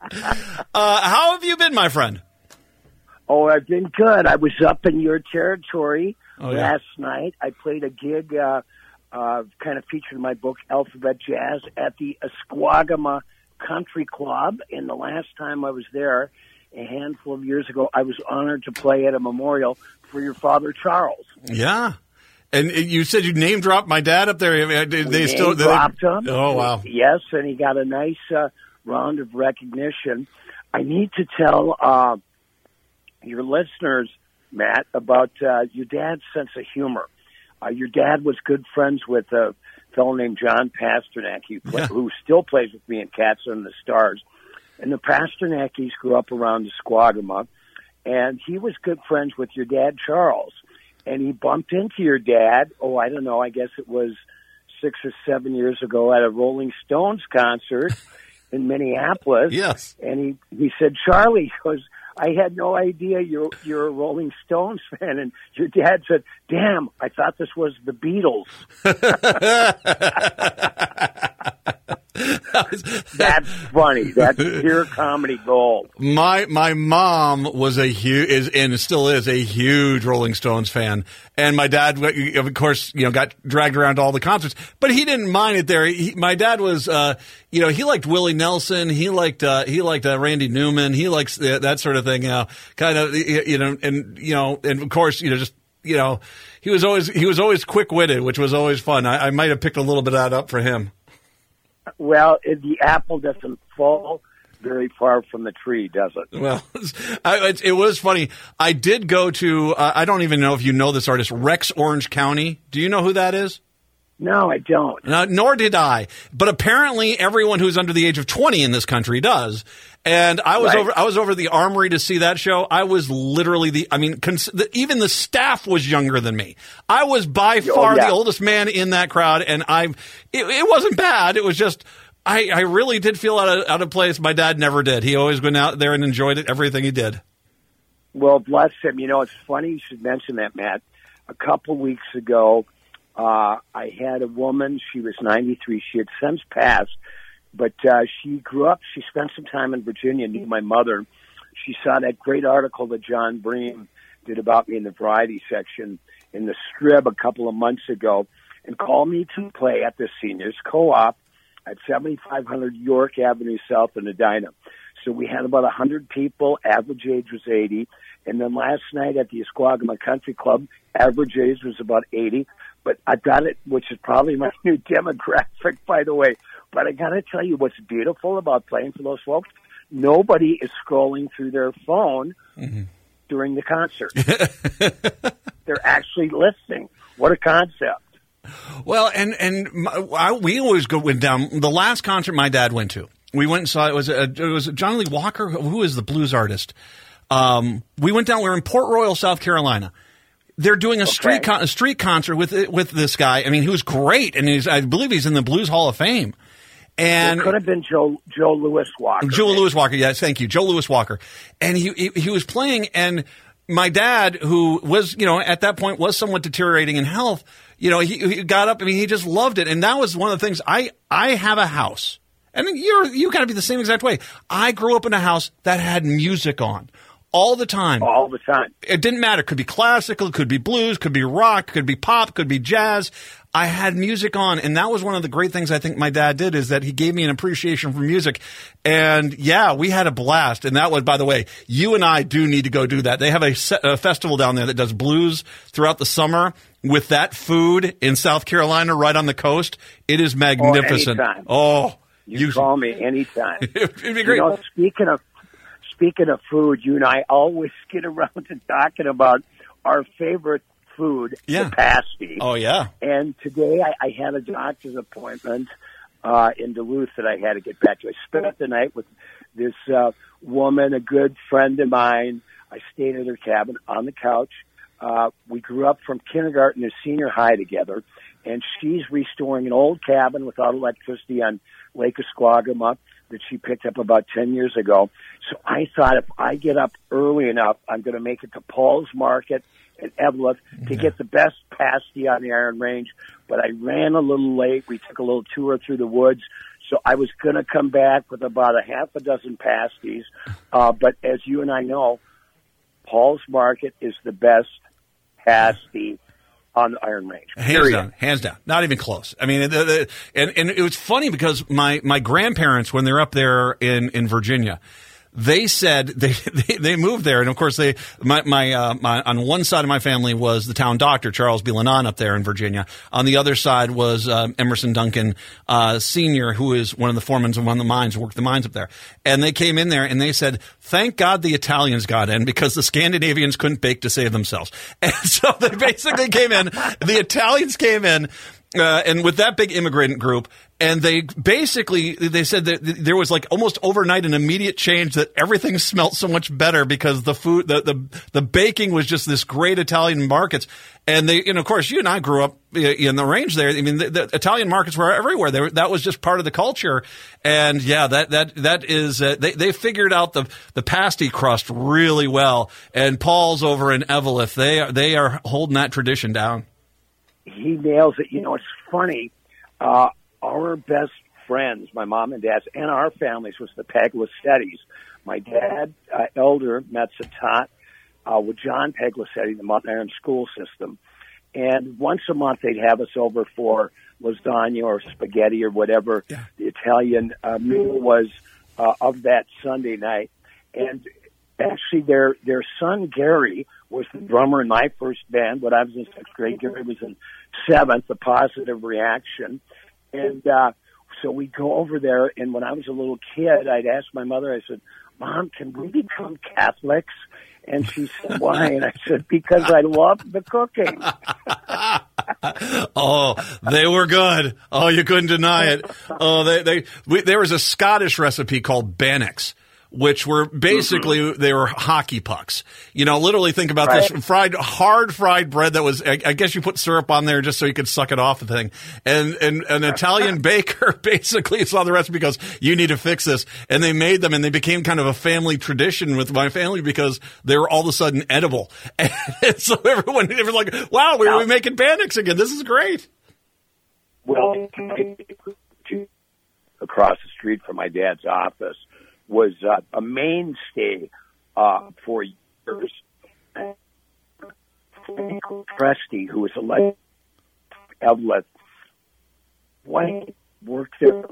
how have you been, my friend? Oh, I've been good. I was up in your territory oh, yeah. last night. I played a gig uh, uh, kind of featured in my book, Alphabet Jazz, at the Esquagama Country Club. And the last time I was there, a handful of years ago, I was honored to play at a memorial for your father, Charles. Yeah. And you said you name dropped my dad up there. They, they we still name dropped him. Oh, wow. Yes, and he got a nice uh, round of recognition. I need to tell uh, your listeners, Matt, about uh, your dad's sense of humor. Uh, your dad was good friends with a fellow named John Pasternak, who, play, yeah. who still plays with me in Cats and the Stars. And the Pasternakis grew up around Esquagama, and he was good friends with your dad, Charles. And he bumped into your dad, oh, I don't know, I guess it was six or seven years ago at a Rolling Stones concert in Minneapolis. Yes. And he, he said, Charlie, he goes, I had no idea you're, you're a Rolling Stones fan. And your dad said, damn, I thought this was the Beatles. That's funny. That's pure comedy gold. My my mom was a huge is and still is a huge Rolling Stones fan, and my dad, of course, you know, got dragged around to all the concerts, but he didn't mind it there. He, my dad was, uh, you know, he liked Willie Nelson, he liked uh, he liked uh, Randy Newman, he likes uh, that sort of thing, you know, kind of, you know, and you know, and of course, you know, just you know, he was always he was always quick witted, which was always fun. I, I might have picked a little bit of that up for him. Well, it, the apple doesn't fall very far from the tree, does it? Well, I, it, it was funny. I did go to, uh, I don't even know if you know this artist, Rex Orange County. Do you know who that is? No, I don't. Uh, nor did I. But apparently everyone who's under the age of twenty in this country does. And I was right. over I was over at the Armory to see that show. I was literally the, I mean, cons- the, even the staff was younger than me. I was by oh, far yeah. the oldest man in that crowd, and I, it, it wasn't bad. It was just, I, I really did feel out of, out of place. My dad never did. He always went out there and enjoyed it, everything he did. Well, bless him. You know, it's funny you should mention that, Matt. A couple weeks ago, uh, I had a woman. She was ninety-three. She had since passed, but uh, she grew up. She spent some time in Virginia, knew my mother. She saw that great article that John Bream did about me in the variety section in the Strib a couple of months ago, and called me to play at the Seniors Co-op at seventy-five hundred York Avenue South in Edina. So we had about one hundred people. Average age was eighty. And then last night at the Esquagama Country Club, average age was about eighty. But I got it, which is probably my new demographic, by the way. But I got to tell you what's beautiful about playing for those folks. Nobody is scrolling through their phone mm-hmm. during the concert. They're actually listening. What a concept. Well, and and my, I, we always go went down. The last concert my dad went to, we went and saw it was a, it was John Lee Walker, who is the blues artist. Um, we went down. We were in Port Royal, South Carolina. They're doing a okay. street con- a street concert with with this guy. I mean, who's great, and he's I believe he's in the Blues Hall of Fame. And it could have been Joe Joe Louis Walker. Joe Louis Walker, yes, thank you, Joe Louis Walker. And he, he he was playing, and my dad, who was you know at that point was somewhat deteriorating in health, you know, he, he got up. I mean, he just loved it, and that was one of the things. I I have a house, and you're you got to be the same exact way. I grew up in a house that had music on. All the time. All the time. It didn't matter. Could be classical, could be blues, could be rock, could be pop, could be jazz. I had music on, and that was one of the great things I think my dad did is that he gave me an appreciation for music. And, yeah, we had a blast. And that was, by the way, you and I do need to go do that. They have a, se- a festival down there that does blues throughout the summer with that food in South Carolina right on the coast. It is magnificent. Oh, anytime. Oh, you, you call me anytime. It'd be great. You know, speaking of Speaking of food, you and I always get around to talking about our favorite food, yeah. the pasty. Oh, yeah. And today I, I had a doctor's appointment uh, in Duluth that I had to get back to. I spent the night with this uh, woman, a good friend of mine. I stayed at her cabin on the couch. Uh, we grew up from kindergarten to senior high together, and she's restoring an old cabin without electricity on Lake Esquagama that she picked up about ten years ago. So I thought if I get up early enough, I'm going to make it to Paul's Market in Evelyn to get the best pasty on the Iron Range. But I ran a little late. We took a little tour through the woods. So I was going to come back with about a half a dozen pasties. Uh, but as you and I know, Paul's Market is the best pasty on the Iron Range. Hands down, hands down. Not even close. I mean, the, the, and, and it was funny because my, my grandparents, when they're up there in, in Virginia, they said they, they, they moved there. And of course they, my, my, uh, my, on one side of my family was the town doctor, Charles B. Lennon up there in Virginia. On the other side was, um, Emerson Duncan, uh, Senior, who is one of the foremen of one of the mines, worked the mines up there. And they came in there and they said, thank God the Italians got in because the Scandinavians couldn't bake to save themselves. And so they basically came in, the Italians came in, Uh, and with that big immigrant group, and they basically, they said that there was like almost overnight an immediate change that everything smelled so much better because the food, the, the, the baking was just this great Italian markets. And they, and of course, you and I grew up in the range there. I mean, the, the Italian markets were everywhere. They were, that was just part of the culture. And yeah, that, that, that is, uh, they, they figured out the, the pasty crust really well. And Paul's over in Evelyn, they are, they are holding that tradition down. He nails it. You know, it's funny. Uh, our best friends, my mom and dad's, and our families was the Peglicettis. My dad, uh, elder Metza taught uh, with John Pegliceti, the Mount Iron school system. And once a month they'd have us over for lasagna or spaghetti or whatever yeah. the Italian uh, meal was uh, of that Sunday night. And actually their their son Gary was the drummer in my first band. When I was in sixth grade, Gary was in seventh, The Positive Reaction. And uh, so we'd go over there, and when I was a little kid, I'd ask my mother, I said, Mom, can we become Catholics? And she said, why? And I said, because I love the cooking. Oh, they were good. Oh, you couldn't deny it. Oh, they, they, we, there was a Scottish recipe called bannocks, which were basically, mm-hmm. they were hockey pucks. You know, literally think about right. this fried, hard fried bread that was, I, I guess you put syrup on there just so you could suck it off the thing. And, and an Italian baker basically saw the recipe because you need to fix this. And they made them, and they became kind of a family tradition with my family because they were all of a sudden edible. And so everyone, they were like, wow, we were making bannocks again. This is great. Well, across the street from my dad's office was uh, a mainstay uh, for years. Presti, who was a legend, Evelyn, White worked there.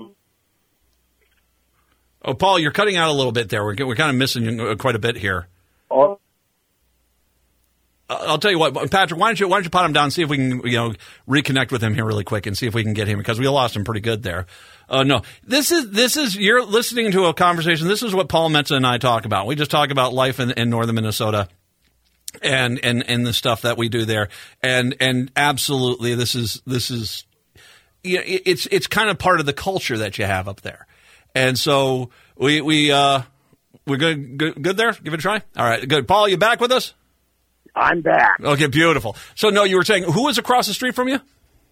Oh, Paul, you're cutting out a little bit there. We're we're kind of missing you quite a bit here. Oh. I'll tell you what, Patrick. Why don't you why don't you pot him down and see if we can you know reconnect with him here really quick and see if we can get him, because we lost him pretty good there. Uh, no, this is this is you're listening to a conversation. This is what Paul Metza and I talk about. We just talk about life in, in northern Minnesota and and and the stuff that we do there. And and absolutely, this is this is you know, it's it's kind of part of the culture that you have up there. And so we we uh, we're good, good good there. Give it a try. All right, good. Paul, you back with us? I'm back. Okay, beautiful. So, no, you were saying, who was across the street from you?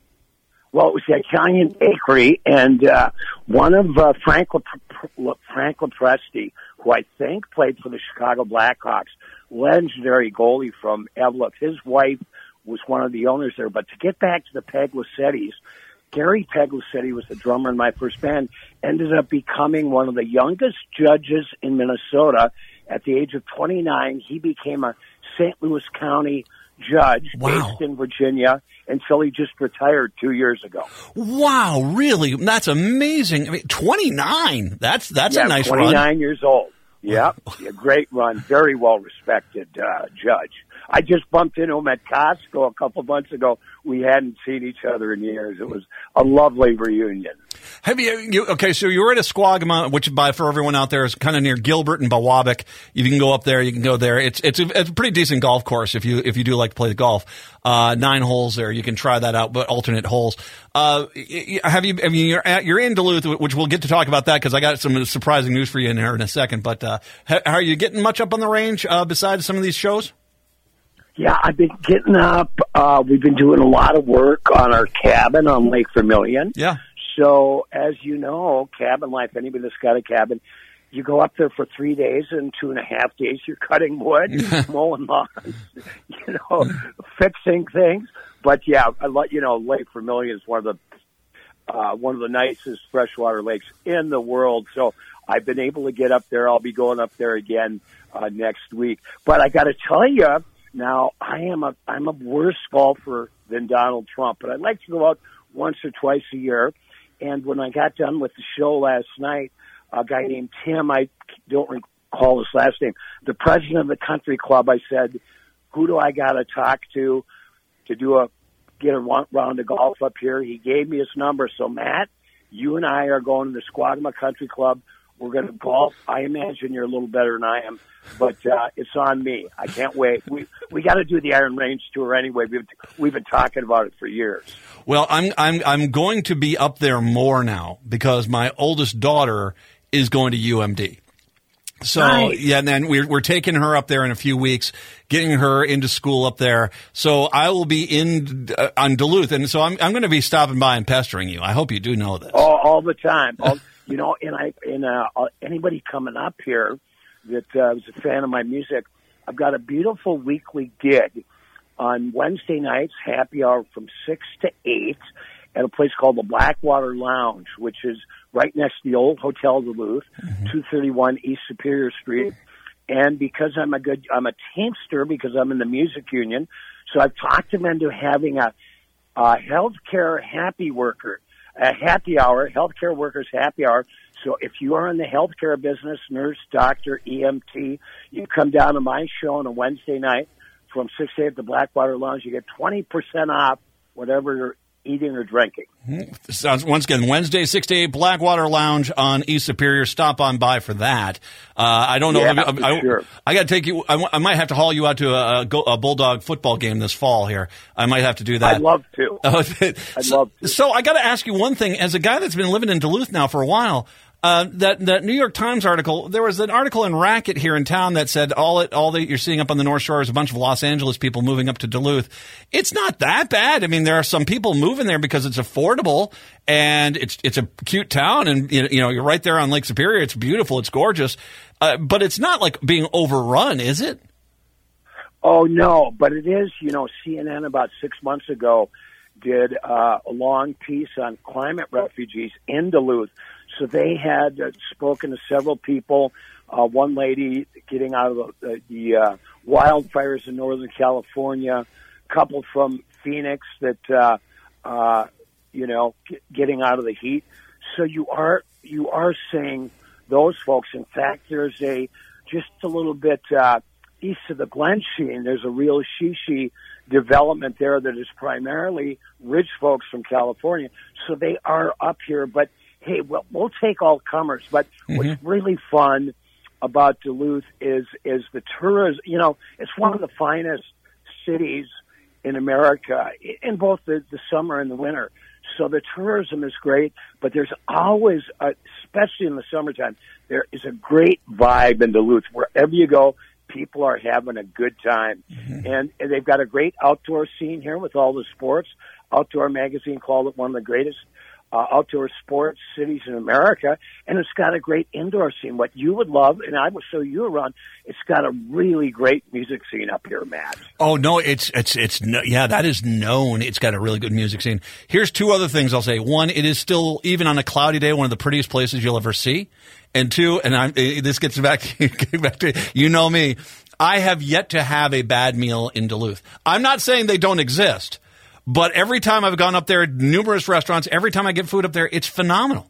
Well, it was the Italian bakery, and uh, one of uh, Frank, Le- Frank Lepresti, who I think played for the Chicago Blackhawks, legendary goalie from Evelyn. His wife was one of the owners there. But to get back to the Peglicettis, Gary Pegliceti was the drummer in my first band, ended up becoming one of the youngest judges in Minnesota. At the age of twenty-nine, he became a Saint Louis County judge wow. based in Virginia until he just retired two years ago. Wow, really? That's amazing. I mean, twenty-nine. That's that's yeah, a nice twenty-nine run. twenty-nine years old. Yeah, a great run. Very well respected uh, judge. I just bumped into him at Costco a couple months ago. We hadn't seen each other in years. It was a lovely reunion. Have you, you okay, so you were at Esquagma, which by for everyone out there is kind of near Gilbert and Bawabic. You can go up there, you can go there. It's it's a, it's a pretty decent golf course if you if you do like to play the golf. Uh, nine holes there. You can try that out, but alternate holes. Uh, have you I mean you're at, you're in Duluth, which we'll get to talk about that because I got some surprising news for you in there in a second, but uh, how, are you getting much up on the range uh, besides some of these shows? Yeah, I've been getting up. Uh, we've been doing a lot of work on our cabin on Lake Vermilion. Yeah. So, as you know, cabin life, anybody that's got a cabin, you go up there for three days, and two and a half days you're cutting wood, mowing lawns, you know, fixing things. But, yeah, I let you know, Lake Vermilion is one of the uh, one of the nicest freshwater lakes in the world. So I've been able to get up there. I'll be going up there again uh, next week. But I got to tell you, now, I am a I'm a worse golfer than Donald Trump, but I'd like to go out once or twice a year. And when I got done with the show last night, a guy named Tim, I don't recall his last name, the president of the country club, I said, who do I got to talk to to do a get a round of golf up here? He gave me his number. So, Matt, you and I are going to the Esquagma Country Club. We're going to golf. I imagine you're a little better than I am, but uh, it's on me. I can't wait. We we got to do the Iron Range tour anyway. We've we've been talking about it for years. Well, I'm I'm I'm going to be up there more now because my oldest daughter is going to U M D. So nice. yeah, and then we're we're taking her up there in a few weeks, getting her into school up there. So I will be in uh, on Duluth, and so I'm I'm going to be stopping by and pestering you. I hope you do know this. All, all the time. All, You know, and I and uh, anybody coming up here that uh, was a fan of my music, I've got a beautiful weekly gig on Wednesday nights, happy hour from six to eight, at a place called the Blackwater Lounge, which is right next to the old Hotel Duluth, mm-hmm. two thirty-one East Superior Street. And because I'm a good, I'm a Teamster because I'm in the music union. So I've talked them into having a, a healthcare happy worker, a happy hour, healthcare workers happy hour. So if you are in the healthcare business, nurse, doctor, E M T, you come down to my show on a Wednesday night from six to eight at the Blackwater Lounge. You get twenty percent off whatever you're eating or drinking. Mm-hmm. Sounds, once again, Wednesday, six to eight, Blackwater Lounge on East Superior. Stop on by for that. Uh, I don't know. Yeah, if, I, sure. I, I got to take you. I, I might have to haul you out to a, a Bulldog football game this fall here. I might have to do that. I'd love to. I'd so, love to. So I got to ask you one thing. As a guy that's been living in Duluth now for a while, Uh, that that New York Times article, there was an article in Racket here in town that said all it all that you're seeing up on the North Shore is a bunch of Los Angeles people moving up to Duluth. It's not that bad. I mean, there are some people moving there because it's affordable and it's it's a cute town, and you know you're right there on Lake Superior. It's beautiful, it's gorgeous, uh, but it's not like being overrun, is it? Oh no, but it is. You know, C N N about six months ago did uh, a long piece on climate refugees in Duluth. So they had uh, spoken to several people, uh, one lady getting out of the, the, the uh, wildfires in Northern California, a couple from Phoenix that, uh, uh, you know, g- getting out of the heat. So you are, you are seeing those folks. In fact, there's a, just a little bit uh, east of the Glensheen, there's a real shishi development there that is primarily rich folks from California. So they are up here, but hey, we'll, we'll take all comers. But mm-hmm. what's really fun about Duluth is is the tourism. You know, it's one of the finest cities in America in both the, the summer and the winter. So the tourism is great, but there's always, a, especially in the summertime, there is a great vibe in Duluth. Wherever you go, people are having a good time. Mm-hmm. And, and they've got a great outdoor scene here with all the sports. Outdoor Magazine called it one of the greatest Uh, outdoor sports cities in America, and it's got a great indoor scene. What you would love, and I will show you around, it's got a really great music scene up here, Matt. Oh no, it's it's it's no, yeah, that is known. It's got a really good music scene. Here's two other things I'll say. One, it is still, even on a cloudy day, one of the prettiest places you'll ever see. And two, and I'm this gets back back to you know me, I have yet to have a bad meal in Duluth. I'm not saying they don't exist. But every time I've gone up there, numerous restaurants, every time I get food up there, it's phenomenal.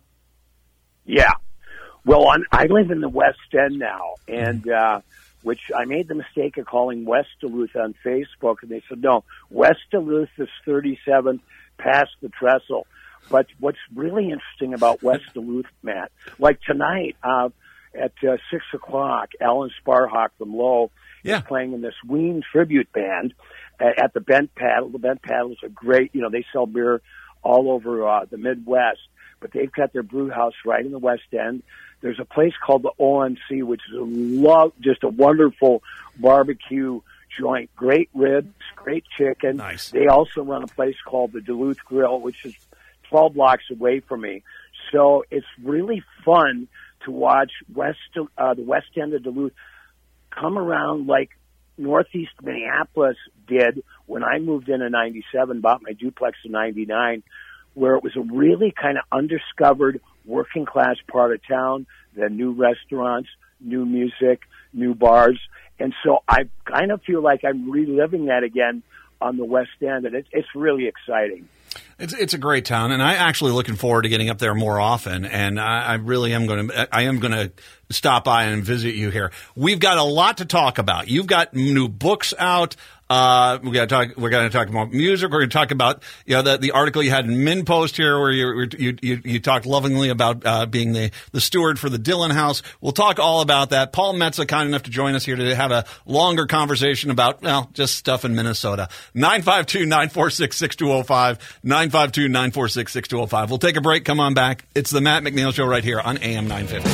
Yeah. Well, I'm, I live in the West End now, and uh, which I made the mistake of calling West Duluth on Facebook, and they said, no, West Duluth is thirty-seventh past the trestle. But what's really interesting about West Duluth, Matt, like tonight uh, at uh, six o'clock, Alan Sparhawk from Low yeah. is playing in this Ween tribute band at the Bent Paddle. The Bent Paddle is a great, you know, they sell beer all over uh, the Midwest, but they've got their brew house right in the West End. There's a place called the O N C, which is a love, just a wonderful barbecue joint. Great ribs, great chicken. Nice. They also run a place called the Duluth Grill, which is twelve blocks away from me. So it's really fun to watch West, uh, the West End of Duluth come around like Northeast Minneapolis did when I moved in in ninety-seven, bought my duplex in ninety-nine, where it was a really kind of undiscovered working class part of town, then new restaurants, new music, new bars. And so I kind of feel like I'm reliving that again on the West End, and it's, it's really exciting. It's it's a great town, and I actually looking forward to getting up there more often. And I, I really am going to I am going to stop by and visit you here. We've got a lot to talk about. You've got new books out. Uh, we got to talk. We're going to talk about music. We're going to talk about you know the the article you had in MinnPost here, where you you you, you talked lovingly about uh, being the the steward for the Dillon House. We'll talk all about that. Paul Metsa, kind enough to join us here to have a longer conversation about well just stuff in Minnesota. nine five two, nine four six, six two zero five nine five two, nine four six, six two zero five. We'll take a break. Come on back. It's the Matt McNeil Show right here on A M nine fifty.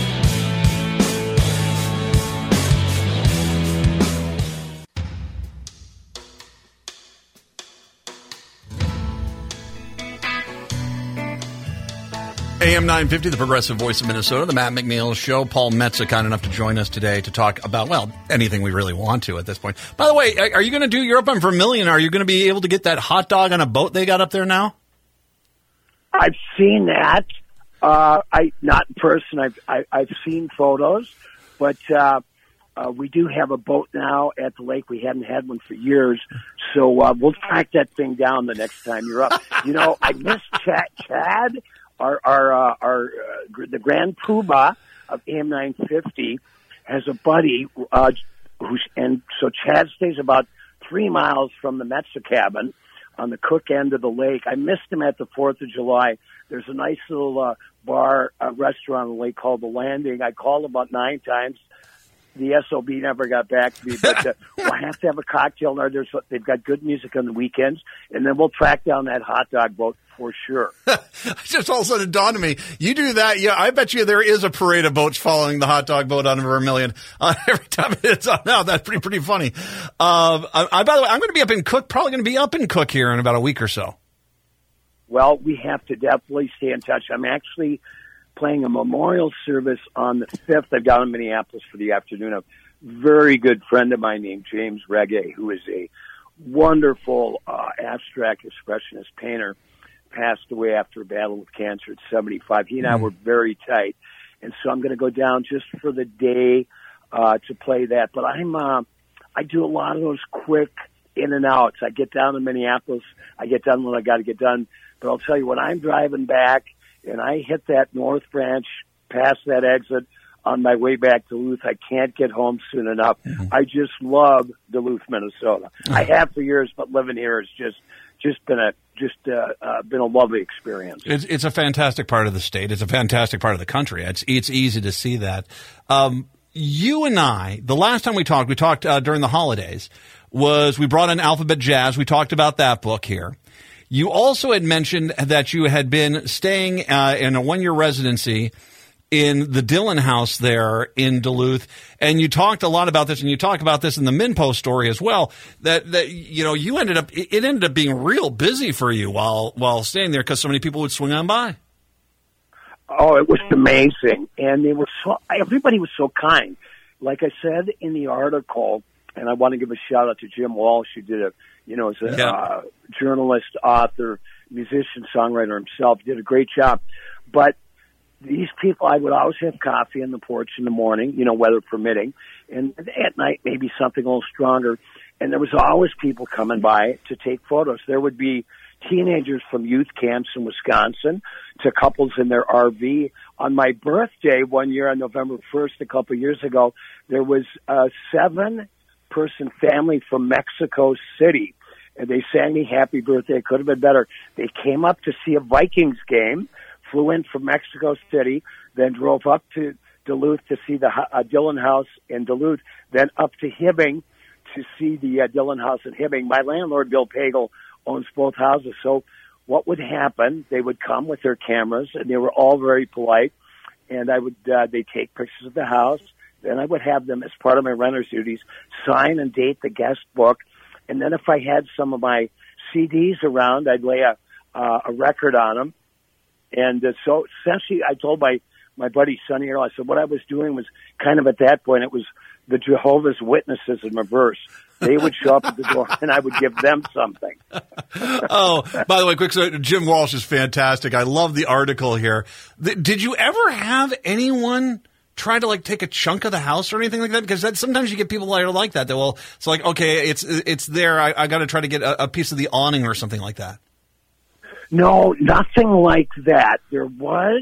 A M nine fifty, the progressive voice of Minnesota, the Matt McNeil Show. Paul Metsa, kind enough to join us today to talk about, well, anything we really want to at this point. By the way, are you going to do, you're up on Vermilion, are you going to be able to get that hot dog on a boat they got up there now? I've seen that. Uh, I not in person. I've I, I've seen photos, but uh, uh, we do have a boat now at the lake. We hadn't had one for years, so uh, we'll track that thing down the next time you're up. You know, I miss Chad. Chad, our our uh, our uh, the Grand Poobah of A M nine fifty has a buddy uh, who's and so Chad stays about three miles from the Metza cabin on the Cook end of the lake. I missed him at the Fourth of July. There's a nice little uh, bar, uh, restaurant on the lake called The Landing. I called about nine times. The S O B never got back to me, but uh, we'll have to have a cocktail there. There's, they've got good music on the weekends, and then we'll track down that hot dog boat for sure. Just all of a sudden it dawned on me, you do that, yeah, I bet you there is a parade of boats following the hot dog boat on Vermilion uh, every time it's on now. That's pretty, pretty funny. Uh, I, I, by the way, I'm going to be up in Cook, probably going to be up in Cook here in about a week or so. Well, we have to definitely stay in touch. I'm actually playing a memorial service on the fifth. I've got in Minneapolis for the afternoon. A very good friend of mine named James Reggae, who is a wonderful uh, abstract expressionist painter, passed away after a battle with cancer at seventy-five. He and I were very tight. And so I'm going to go down just for the day uh, to play that. But I'm uh, I do a lot of those quick in and outs. I get down to Minneapolis. I get done when I got to get done. But I'll tell you, when I'm driving back and I hit that North Branch, past that exit on my way back to Duluth, I can't get home soon enough. Mm-hmm. I just love Duluth, Minnesota. Mm-hmm. I have for years, but living here has just just been a just uh, uh, been a lovely experience. It's, it's a fantastic part of the state. It's a fantastic part of the country. It's it's easy to see that. Um, you and I, the last time we talked, we talked uh, during the holidays, was we brought in Alphabet Jazz. We talked about that book here. You also had mentioned that you had been staying uh, in a one-year residency in the Dillon House there in Duluth, and you talked a lot about this, and you talk about this in the Minpo story as well, that, that you know, you ended up, it ended up being real busy for you while while staying there because so many people would swing on by. Oh, it was amazing, and they were so, everybody was so kind. Like I said in the article, and I want to give a shout out to Jim Walsh, who did a, you know, as a yeah. uh, journalist, author, musician, songwriter himself, did a great job. But these people, I would always have coffee on the porch in the morning, you know, weather permitting, and at night maybe something a little stronger. And there was always people coming by to take photos. There would be teenagers from youth camps in Wisconsin to couples in their R V. On my birthday one year on November first, a couple of years ago, there was a seven-person family from Mexico City, and they sang me happy birthday. It could have been better. They came up to see a Vikings game, flew in from Mexico City, then drove up to Duluth to see the uh, Dillon House in Duluth, then up to Hibbing to see the uh, Dillon House in Hibbing. My landlord, Bill Pagel, owns both houses. So what would happen, they would come with their cameras, and they were all very polite, and I would uh, they'd take pictures of the house. Then I would have them, as part of my renter's duties, sign and date the guest book. And then if I had some of my C Ds around, I'd lay a, uh, a record on them. And uh, so essentially I told my, my buddy Sonny Earl, I said what I was doing was kind of at that point, it was the Jehovah's Witnesses in reverse. They would show up at the door, and I would give them something. Oh, by the way, quick, so Jim Walsh is fantastic. I love the article here. Th- did you ever have anyone try to, like, take a chunk of the house or anything like that? Because that, sometimes you get people that are like that. That well, it's like, okay, it's it's there. I, I got to try to get a, a piece of the awning or something like that. No, nothing like that. There was.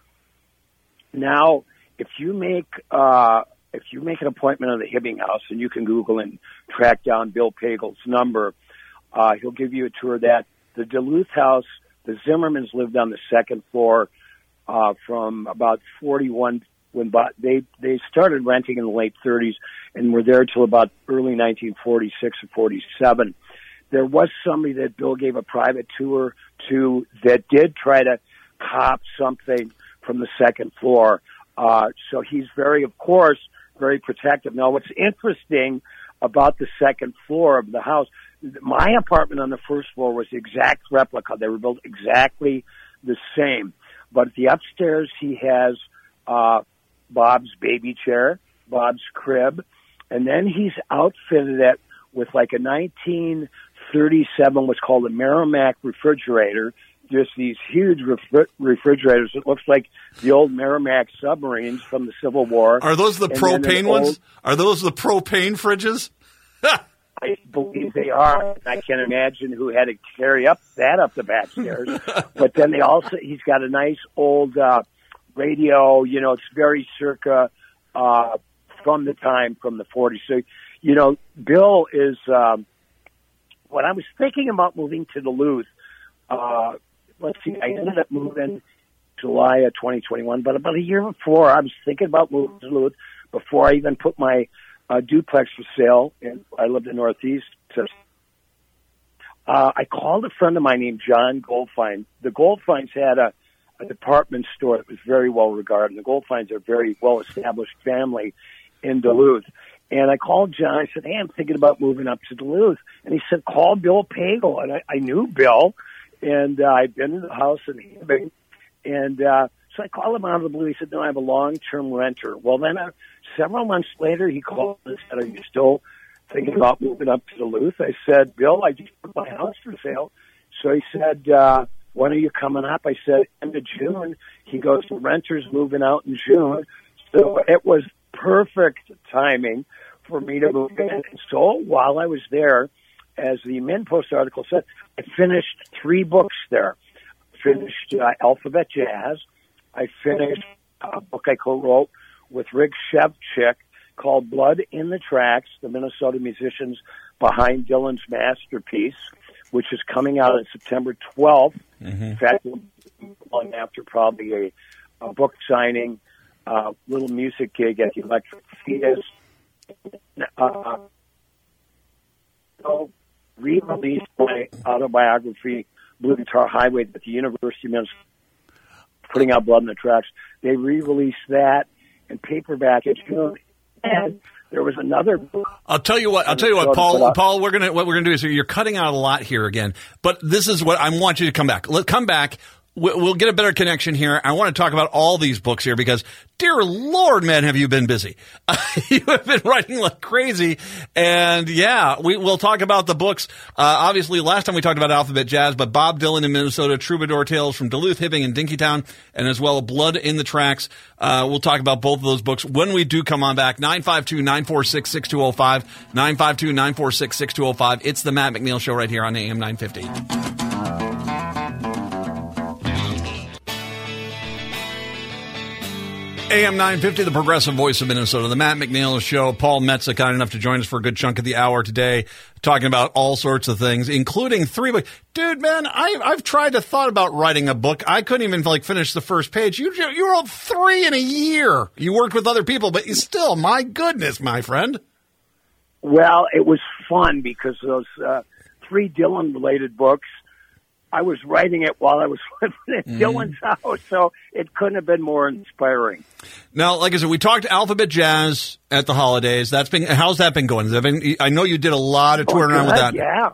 Now, if you make uh, if you make an appointment at the Hibbing House, and you can Google and track down Bill Pagel's number, uh, he'll give you a tour of that. The Duluth House, the Zimmermans lived on the second floor uh, from about forty-one. When they they started renting in the late thirties and were there till about early nineteen forty-six or forty-seven. There was somebody that Bill gave a private tour to that did try to cop something from the second floor. Uh, so he's very, of course, very protective. Now, what's interesting about the second floor of the house, my apartment on the first floor was the exact replica. They were built exactly the same. But the upstairs, he has uh, Bob's baby chair, Bob's crib, and then he's outfitted it with like a nineteen thirty-seven, what's called a Merrimack refrigerator just these huge refri- refrigerators. It looks like the old Merrimack submarines from the Civil War. Are those the And then propane an ones? old- Are those the propane fridges? I believe they are. I can't imagine who had to carry up that up the back stairs. But then they also, he's got a nice old uh, radio. You know, it's very circa uh, from the time from the forties. So, you know, Bill is. Um, when I was thinking about moving to Duluth, uh, let's see, I ended up moving July of twenty twenty-one. But about a year before, I was thinking about moving to Duluth before I even put my uh, duplex for sale. And I lived in Northeast. So, uh, I called a friend of mine named John Goldfein. The Goldfeins had a, a department store that was very well regarded. The Goldfeins are a very well established family in Duluth. And I called John. I said, hey, I'm thinking about moving up to Duluth. And he said, call Bill Pagel. And I, I knew Bill. And uh, I'd been in the house in Hibbing. And uh, so I called him out of the blue. He said, no, I have a long-term renter. Well, then uh, several months later, he called and said, are you still thinking about moving up to Duluth? I said, Bill, I just put my house for sale. So he said, uh, when are you coming up? I said, end of June. He goes, the renter's moving out in June. So it was perfect timing for me to move in. And so while I was there, as the MinnPost article said, I finished three books there. I finished uh, Alphabet Jazz. I finished a book I co-wrote with Rick Shevchik called Blood in the Tracks, the Minnesota musicians behind Dylan's masterpiece, which is coming out on September twelfth. Mm-hmm. In fact, long after probably a, a book signing, uh, little music gig at the Electric Fetus. Uh, so re-released my autobiography, Blue Guitar Highway, at the University of Minnesota, putting out Blood in the Tracks. They re-released that in paperback in June. And there was another book. I'll tell you what. I'll tell you what, Paul. Paul, we're gonna what we're gonna do is you're cutting out a lot here again. But this is what I want you to come back. Let come back. We'll get a better connection here. I want to talk about all these books here because, dear Lord, man, have you been busy? You have been writing like crazy. And, yeah, we, we'll talk about the books. Uh, obviously, last time we talked about Alphabet Jazz, but Bob Dylan in Minnesota, Troubadour Tales from Duluth, Hibbing, and Dinkytown, and as well Blood in the Tracks. Uh, we'll talk about both of those books when we do come on back. nine five two, nine four six, six two zero five, nine five two, nine four six, six two zero five. It's the Matt McNeil Show right here on A M nine fifty. A M nine fifty, the progressive voice of Minnesota, the Matt McNeil Show. Paul Metsa, kind enough to join us for a good chunk of the hour today, talking about all sorts of things, including three books. Dude, man, I, I've tried to thought about writing a book. I couldn't even like finish the first page. You you wrote three in a year. You worked with other people, but you still, my goodness, my friend. Well, it was fun because those uh, three Dylan-related books, I was writing it while I was living at mm. Dylan's house, so it couldn't have been more inspiring. Now, like I said, we talked Alphabet Jazz at the holidays. That's been how's that been going? Has that been, I know you did a lot of touring around with that. Yeah,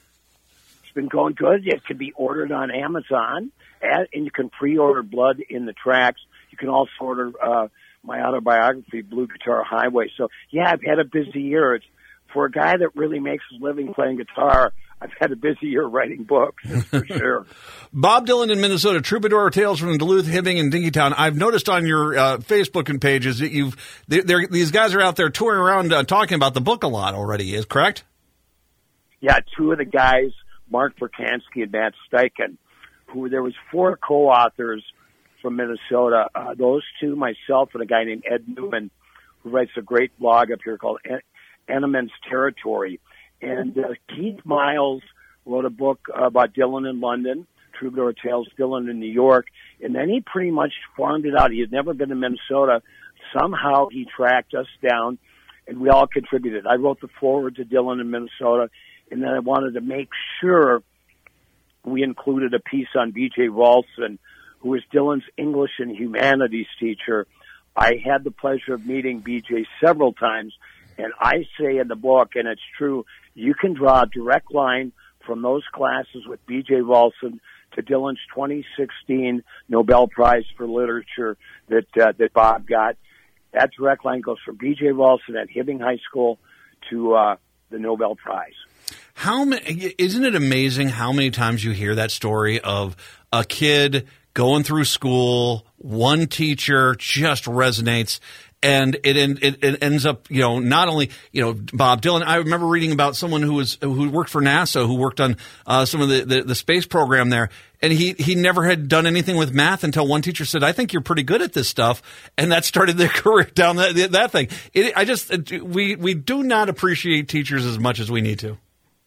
it's been going good. It can be ordered on Amazon, and, and you can pre-order Blood in the Tracks. You can also order uh, my autobiography, Blue Guitar Highway. So, yeah, I've had a busy year. It's, for a guy that really makes his living playing guitar, I've had a busy year writing books, that's for sure. Bob Dylan in Minnesota, Troubadour Tales from Duluth, Hibbing, and Dinkytown. I've noticed on your uh, Facebook and pages that you've they're, they're, these guys are out there touring around uh, talking about the book a lot already. Is correct? Yeah, two of the guys, Mark Verkansky and Matt Steichen, who there was four co-authors from Minnesota. Uh, those two, myself, and a guy named Ed Newman, who writes a great blog up here called En- Enemans Territory. And uh, Keith Miles wrote a book uh, about Dylan in London, Troubadour Tales, Dylan in New York, and then he pretty much farmed it out. He had never been to Minnesota. Somehow he tracked us down, and we all contributed. I wrote the foreword to Dylan in Minnesota, and then I wanted to make sure we included a piece on B J Ralston, who was Dylan's English and humanities teacher. I had the pleasure of meeting B J several times, and I say in the book, and it's true, you can draw a direct line from those classes with B J Ralston to Dylan's twenty sixteen Nobel Prize for Literature that uh, that Bob got. That direct line goes from B J Ralston at Hibbing High School to uh, the Nobel Prize. how many, isn't it amazing how many times you hear that story of a kid going through school, one teacher just resonates, and it, it it ends up, you know, not only, you know, Bob Dylan. I remember reading about someone who was who worked for NASA, who worked on uh, some of the, the, the space program there, and he he never had done anything with math until one teacher said, "I think you're pretty good at this stuff," and that started their career down that that thing. It, I just we we do not appreciate teachers as much as we need to.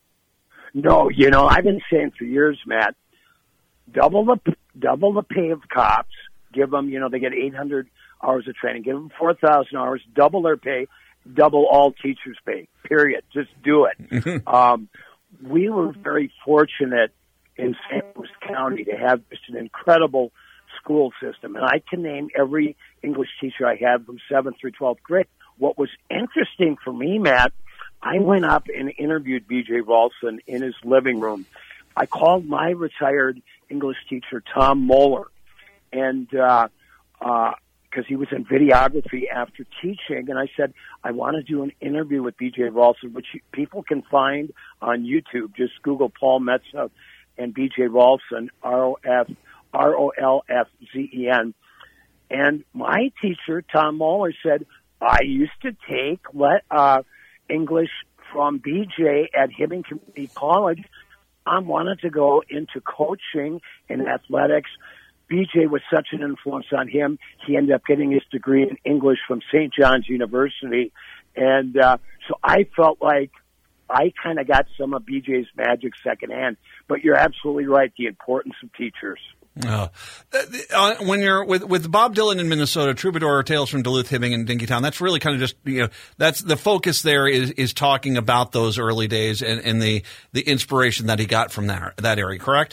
No, you know, I've been saying for years, Matt, double the double the pay of cops. Give them, you know, they get eight hundred hours of training. Give them four thousand hours. Double their pay. Double all teachers' pay. Period. Just do it. um, we were very fortunate in Saint Louis County to have just an incredible school system, and I can name every English teacher I had from seventh through twelfth grade. What was interesting for me, Matt, I went up and interviewed B J Ralston in his living room. I called my retired English teacher, Tom Moeller, and uh, uh, because he was in videography after teaching, and I said, I want to do an interview with B J Ralston, which people can find on YouTube. Just Google Paul Metsa and B J Ralston, R O F R O L F Z E N. And my teacher, Tom Moeller, said, I used to take let uh, English from B J at Hibbing Community College. I wanted to go into coaching and athletics. B J was such an influence on him. He ended up getting his degree in English from Saint John's University. And uh, so I felt like I kind of got some of B J's magic secondhand. But you're absolutely right, the importance of teachers. Uh, uh, when you're with with Bob Dylan in Minnesota, Troubadour, Tales from Duluth, Hibbing, and Dinkytown, that's really kind of just, you know, that's the focus there is is talking about those early days and, and the the inspiration that he got from that that area, correct?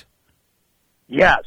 Yes.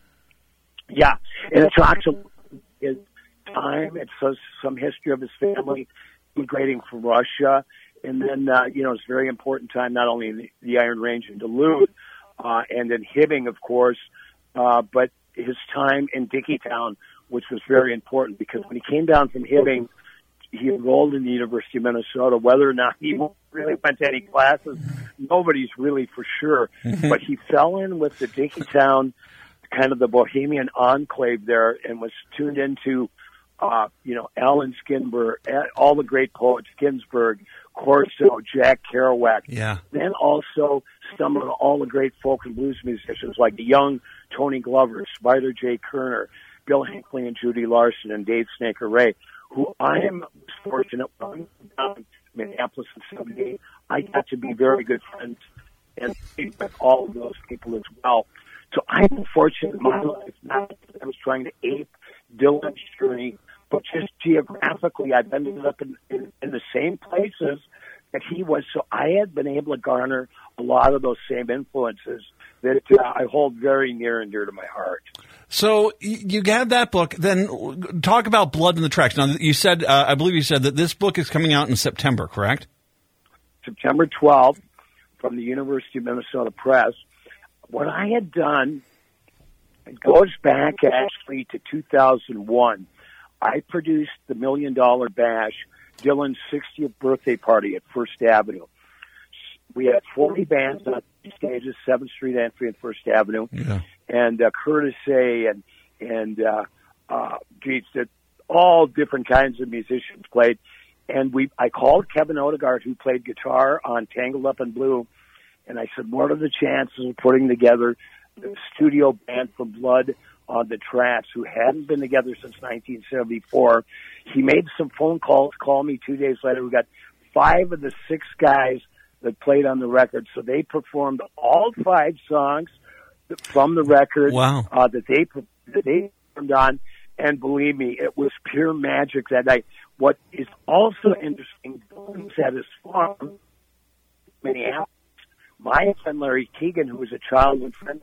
Yeah. And it talks about his time. It says some history of his family immigrating from Russia. And then, uh, you know, it's a very important time, not only in the, the Iron Range in Duluth, uh, and then Hibbing, of course, Uh, but his time in Dinkytown, which was very important because when he came down from Hibbing, he enrolled in the University of Minnesota. Whether or not he really went to any classes, nobody's really for sure. But he fell in with the Dinkytown, kind of the Bohemian enclave there, and was tuned into, uh, you know, Allen Ginsberg, all the great poets, Ginsberg, Corso, Jack Kerouac. Yeah. Then also stumbled on all the great folk and blues musicians like the young Tony Glover, Spider J. Kerner, Bill Hinckley and Judy Larson, and Dave Snaker Ray, who I am fortunate when I was down in Minneapolis in seventy-eight. I got to be very good friends and speak with all of those people as well. So I'm fortunate in my life, not that I was trying to ape Dylan's journey, but just geographically, I've ended up in, in, in the same places that he was. So I had been able to garner a lot of those same influences that uh, I hold very near and dear to my heart. So you have that book. Then talk about Blood in the Tracks. Now, you said, uh, I believe you said that this book is coming out in September, correct? September twelfth from the University of Minnesota Press. What I had done, it goes back actually to two thousand one. I produced the Million Dollar Bash, Dylan's sixtieth birthday party at First Avenue. We had forty bands on stages, seventh Street Entry and First Avenue, yeah. and uh, Curtis A. and and uh, uh, geez, that all different kinds of musicians played. And we, I called Kevin Odegaard, who played guitar on Tangled Up in Blue, and I said, "What are the chances of putting together the studio band for Blood on the Tracks, who hadn't been together since nineteen seventy-four?" He made some phone calls, called me two days later. We got five of the six guys that played on the record. So they performed all five songs from the record wow. uh, that they that they performed on. And believe me, it was pure magic that night. What is also interesting, Dylan's at his farm, Minneapolis. My friend Larry Keegan, who was a childhood friend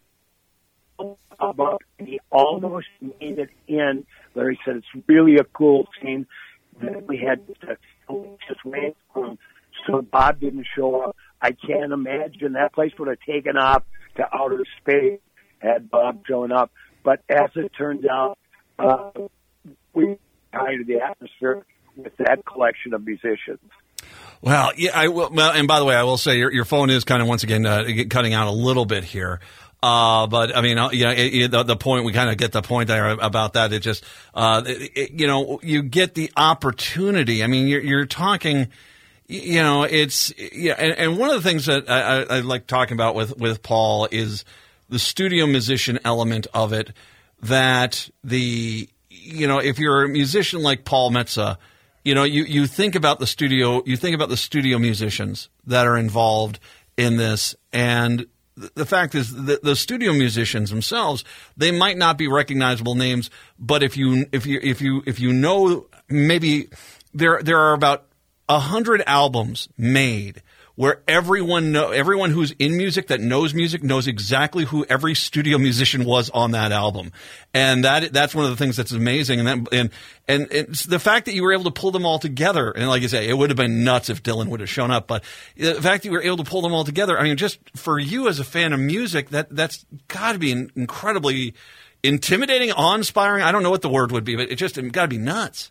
of about, and he almost made it in. Larry said it's really a cool scene that we had to just wait for him. So Bob didn't show up. I can't imagine that place would have taken off to outer space had Bob shown up. But as it turned out, uh, we created the atmosphere with that collection of musicians. Well, yeah, I will. Well, and by the way, I will say your your phone is kind of once again uh, cutting out a little bit here. Uh, but I mean, uh, yeah, it, it, the, the point, we kind of get the point there about that. It just, uh, it, it, you know, you get the opportunity. I mean, you're, you're talking, you know, it's, yeah. And, and one of the things that I, I, I like talking about with, with Paul is the studio musician element of it, that the, you know, if you're a musician like Paul Metsa, you know, you, you think about the studio, you think about the studio musicians that are involved in this, and the fact is that the studio musicians themselves, they might not be recognizable names, but if you if you if you if you know, maybe there there are about a hundred albums made where everyone know everyone who's in music that knows music knows exactly who every studio musician was on that album, and that that's one of the things that's amazing. And that, and and it's the fact that you were able to pull them all together. And like you say, it would have been nuts if Dylan would have shown up, but the fact that you were able to pull them all together, I mean, just for you as a fan of music, that that's got to be incredibly intimidating, awe-inspiring. I don't know what the word would be, but it just got to be nuts.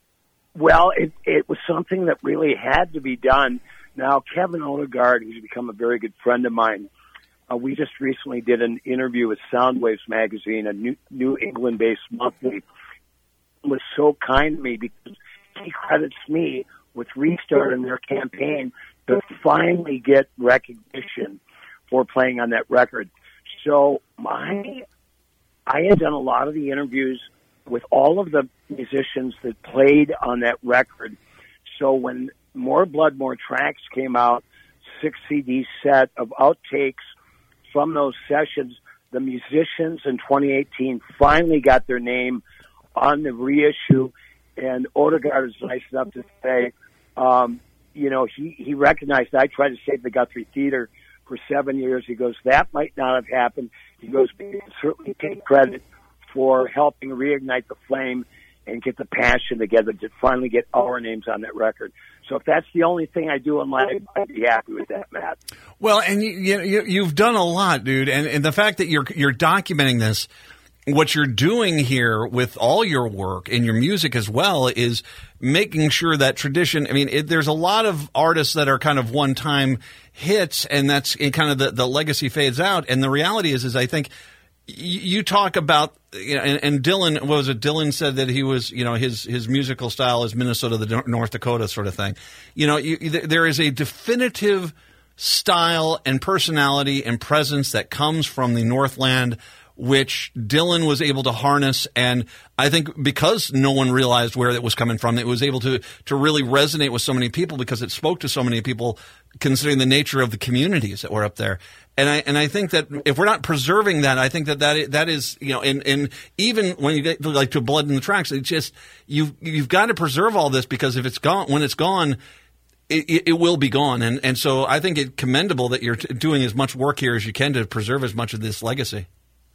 Well, it it was something that really had to be done. Now, Kevin Odegaard, who's become a very good friend of mine, uh, we just recently did an interview with Soundwaves magazine, a New, New England-based monthly, was so kind to me because he credits me with restarting their campaign to finally get recognition for playing on that record. So my, I had done a lot of the interviews with all of the musicians that played on that record. So when More Blood, More Tracks came out, six C D set of outtakes from those sessions, the musicians in twenty eighteen finally got their name on the reissue, and Odegaard is nice enough to say, um, you know, he, he recognized I tried to save the Guthrie Theater for seven years. He goes, that might not have happened. He goes, but you can certainly take credit for helping reignite the flame and get the passion together to finally get our names on that record. So if that's the only thing I do in life, I'd be happy with that, Matt. Well, and you, you, you've done a lot, dude. And, and the fact that you're you're documenting this, what you're doing here with all your work and your music as well is making sure that tradition. I mean, it, there's a lot of artists that are kind of one-time hits, and that's and kind of the, the legacy fades out. And the reality is, is I think you talk about, you know, and, and Dylan, what was it? Dylan said that he was, you know, his, his musical style is Minnesota, the North Dakota sort of thing. You know, you, there is a definitive style and personality and presence that comes from the Northland, which Dylan was able to harness. And I think because no one realized where it was coming from, it was able to, to really resonate with so many people because it spoke to so many people considering the nature of the communities that were up there. And I and I think that if we're not preserving that, I think that that, that is, you know, and, and even when you get like to Blood in the Tracks, it's just you've you've got to preserve all this because if it's gone, when it's gone, it, it, it will be gone. And and so I think it's commendable that you're t- doing as much work here as you can to preserve as much of this legacy.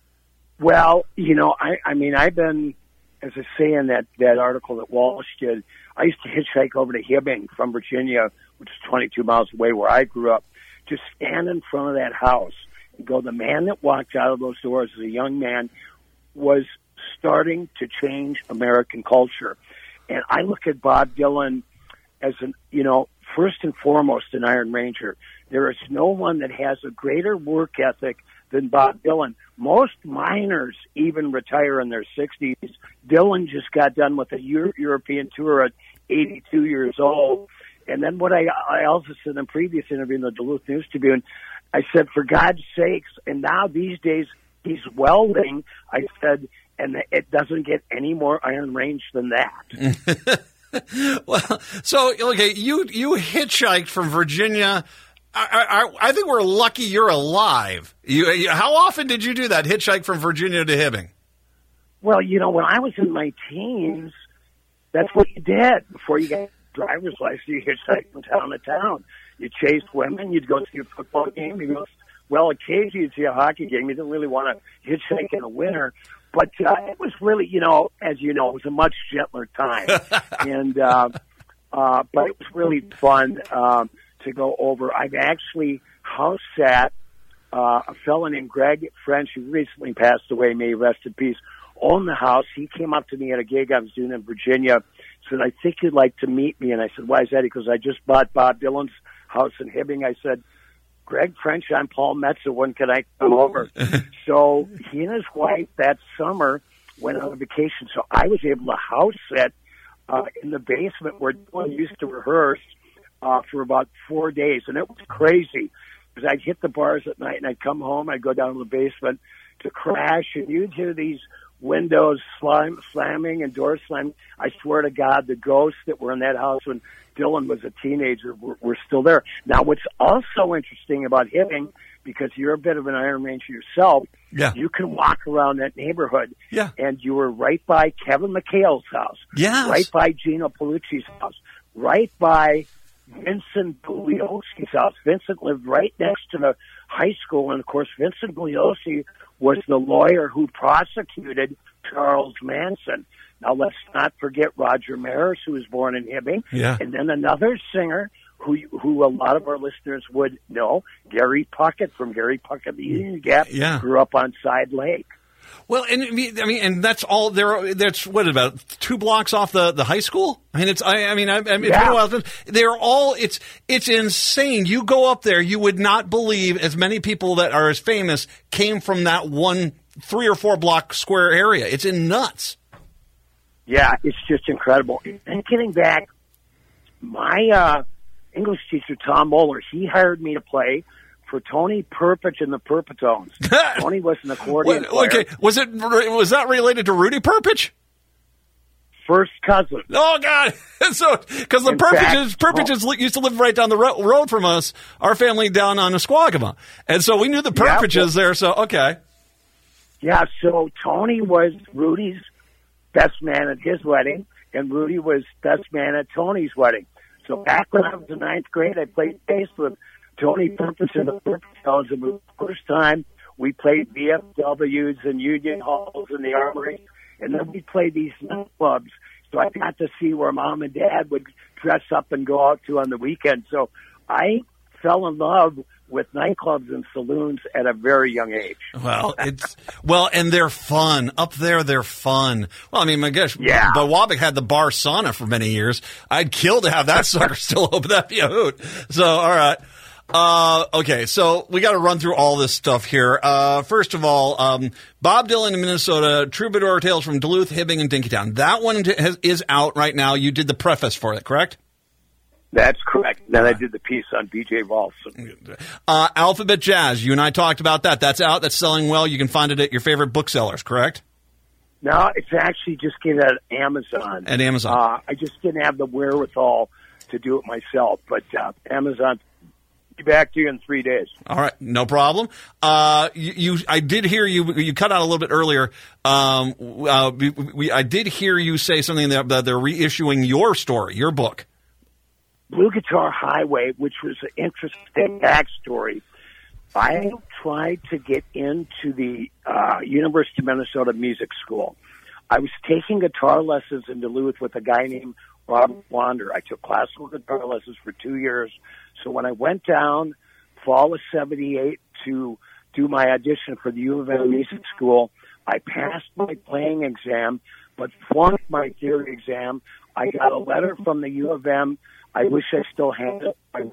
Well, you know, I I mean, I've been, as I say in that that article that Walsh did, I used to hitchhike over to Hibbing from Virginia, which is twenty-two miles away where I grew up. Just stand in front of that house and go, the man that walked out of those doors as a young man was starting to change American culture. And I look at Bob Dylan as an, you know, first and foremost an Iron Ranger. There is no one that has a greater work ethic than Bob Dylan. Most miners even retire in their sixties. Dylan just got done with a Euro- European tour at eighty-two years old. And then what I, I also said in a previous interview in the Duluth News Tribune, I said, for God's sakes, and now these days he's welding, I said, and it doesn't get any more Iron Range than that. Well, so, okay, you, you hitchhiked from Virginia. I, I, I think we're lucky you're alive. You, you, how often did you do that, hitchhike from Virginia to Hibbing? Well, you know, when I was in my teens, that's what you did before you got driver's license. You hitchhiked from town to town. You chased women. You'd go see a football game. You go, well, occasionally you'd see a hockey game. You didn't really want to hitchhike in the winter. But uh, it was really, you know, as you know, it was a much gentler time. and uh, uh, But it was really fun um, to go over. I've actually house sat uh, a fellow named Greg French, who recently passed away, may he rest in peace, owned the house. He came up to me at a gig I was doing in Virginia, said, I think you'd like to meet me. And I said, why is that? He goes, I just bought Bob Dylan's house in Hibbing. I said, Greg French, I'm Paul Metsa. When can I come over? So he and his wife that summer went on a vacation. So I was able to house sit uh, in the basement where Dylan used to rehearse uh, for about four days. And it was crazy because I'd hit the bars at night and I'd come home. I'd go down to the basement to crash, and you'd hear these windows slam, slamming and doors slamming. I swear to God, the ghosts that were in that house when Dylan was a teenager were, were still there. Now, what's also interesting about Hibbing, because you're a bit of an Iron Ranger yourself, yeah. you can walk around that neighborhood, yeah. and you were right by Kevin McHale's house, yes. right by Gino Paolucci's house, right by Vincent Bugliosi's house. Vincent lived right next to the high school, and of course, Vincent Bugliosi was the lawyer who prosecuted Charles Manson. Now, let's not forget Roger Maris, who was born in Hibbing, yeah. and then another singer who who a lot of our listeners would know, Gary Puckett from Gary Puckett, the Union Gap, yeah. grew up on Side Lake. Well, and I mean, and that's all there. That's what about two blocks off the, the high school. I mean, it's. I, I mean, I, I mean, yeah. it's been a while. They're all. It's it's insane. You go up there, you would not believe as many people that are as famous came from that one three or four block square area. It's in nuts. Yeah, it's just incredible. And getting back, my uh, English teacher Tom Moeller, he hired me to play for Tony Perpich and the Perpetones. Tony was an accordion what, player. Okay, was it was that related to Rudy Perpich? First cousin. Oh God! So because the In Perpiches, fact, Perpiches li- used to live right down the ro- road from us, our family down on Esquagama, and so we knew the Perpiches Yeah, well- there. So okay, Yeah, so Tony was Rudy's best man at his wedding, and Rudy was best man at Tony's wedding. So back when I was in ninth grade, I played bass with Tony Perpich and the Perpetones, and the first time we played V F Ws and Union Halls and the Armory, and then we played these nightclubs. So I got to see where Mom and Dad would dress up and go out to on the weekend. So I fell in love with nightclubs and saloons at a very young age. well, it's well, and they're fun up there. They're fun. Well, I mean, my gosh, Yeah. but Wabick had the bar sauna for many years. I'd kill to have that sucker still open. That'd be a hoot. So, all right. Uh, okay, so we got to run through all this stuff here. Uh, first of all, um, Bob Dylan in Minnesota, Troubadour Tales from Duluth, Hibbing, and Dinkytown. That one has, is out right now. You did the preface for it, correct? That's correct. Then I did the piece on B J Rolfson. Uh, Alphabet Jazz, you and I talked about that. That's out. That's selling well. You can find it at your favorite booksellers, correct? No, it's actually just get it at Amazon. At Amazon. Uh, I just didn't have the wherewithal to do it myself, but uh, Amazon. Be back to you in three days. All right, no problem. Uh, you, you, I did hear you. You cut out a little bit earlier. Um, uh, we, we, I did hear you say something that, that they're reissuing your story, your book. Blue Guitar Highway, which was an interesting backstory. I tried to get into the uh, University of Minnesota Music School. I was taking guitar lessons in Duluth with a guy named Robert Wander. I took classical guitar lessons for two years. So when I went down fall of seventy-eight to do my audition for the U of M Music School, I passed my playing exam, but flunked my theory exam. I got a letter from the U of M. I wish I still had it. I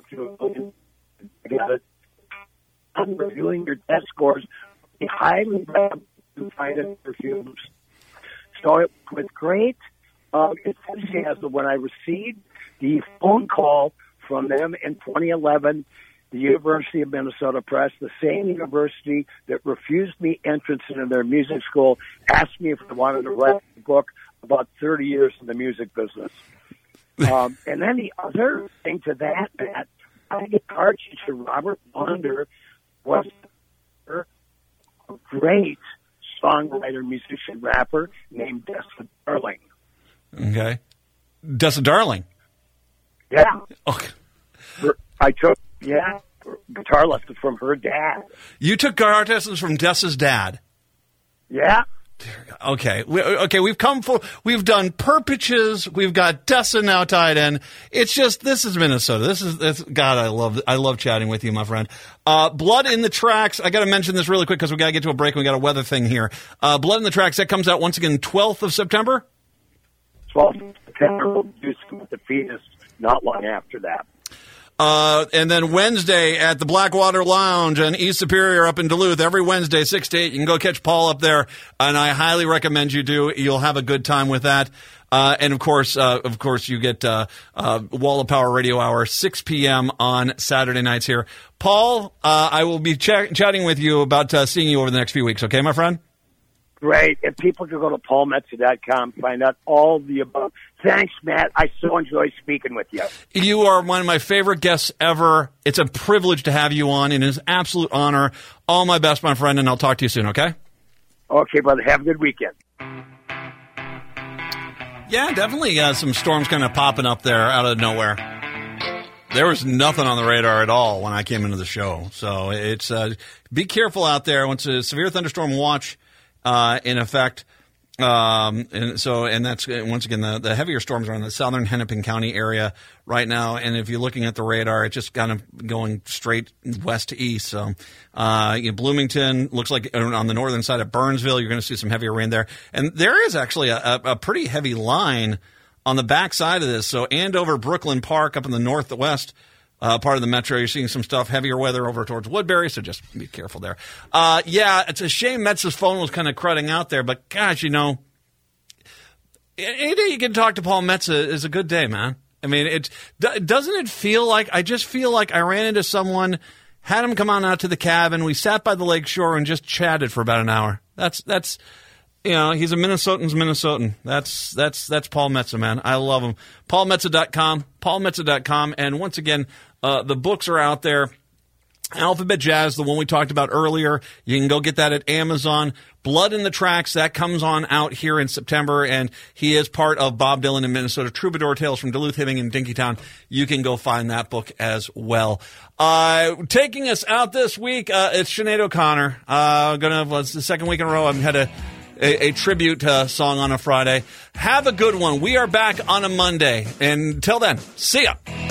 got it. I'm reviewing your test scores. I highly recommend you find it perfumes. So it was great uh, enthusiasm when I received the phone call from them in twenty eleven, the University of Minnesota Press, the same university that refused me entrance into their music school, asked me if I wanted to write a book about thirty years in the music business. Um, and then the other thing to that, Matt, my guitar teacher, Robert Wander, was a great songwriter, musician, rapper named Dessa Darling. Okay. Dessa Darling. Yeah. Okay. I took, yeah, guitar lessons from her dad. You took guitar lessons from Dessa's dad. Yeah. Okay. We, okay. We've come for, we've done Perpiches. We've got Dessa now tied in. It's just, this is Minnesota. This is, this, God, I love, I love chatting with you, my friend. Uh, Blood in the Tracks. I got to mention this really quick because we got to get to a break. We got a weather thing here. Uh, Blood in the Tracks, that comes out once again, twelfth of September. twelfth of September, we'll do some with the fetus not long after that. Uh, and then Wednesday at the Blackwater Lounge in East Superior up in Duluth, every Wednesday, six to eight. You can go catch Paul up there, and I highly recommend you do. You'll have a good time with that. Uh, and, of course, uh, of course, you get uh, uh, Wall of Power Radio Hour, six p.m. on Saturday nights here. Paul, uh, I will be ch- chatting with you about uh, seeing you over the next few weeks. Okay, my friend? Great. And people can go to paul metza dot com, find out all the above. Thanks, Matt. I so enjoy speaking with you. You are one of my favorite guests ever. It's a privilege to have you on, and it is an absolute honor. All my best, my friend, and I'll talk to you soon, okay? Okay, brother. Have a good weekend. Yeah, definitely uh, some storms kind of popping up there out of nowhere. There was nothing on the radar at all when I came into the show. So it's uh, be careful out there. Once a severe thunderstorm watch uh, in effect. Um, and so, and that's, once again, the, the heavier storms are in the southern Hennepin County area right now. And if you're looking at the radar, it's just kind of going straight west to east. So, uh, you know, Bloomington looks like on the northern side of Burnsville, you're going to see some heavier rain there. And there is actually a, a, a pretty heavy line on the back side of this. So Andover, Brooklyn Park up in the northwest Uh, part of the metro, you're seeing some stuff, heavier weather over towards Woodbury, so just be careful there. Uh, yeah, it's a shame Metz's phone was kind of cruding out there, but gosh, you know, any day you can talk to Paul Metza is a good day, man. I mean, it doesn't it feel like, I just feel like I ran into someone, had him come on out to the cabin, we sat by the lake shore and just chatted for about an hour. That's, that's, you know, he's a Minnesotan's Minnesotan. That's that's that's Paul Metza, man. I love him. paul metza dot com, paul metza dot com. And once again, uh, the books are out there. Alphabet Jazz, the one we talked about earlier. You can go get that at Amazon. Blood in the Tracks, that comes on out here in September, and he is part of Bob Dylan in Minnesota. Troubadour Tales from Duluth, Hibbing, and Dinkytown. You can go find that book as well. Uh, taking us out this week, uh, it's Sinead O'Connor. Uh, gonna, well, it's the second week in a row I've had a A, a tribute uh, song on a Friday. Have a good one. We are back on a Monday. And until then, see ya.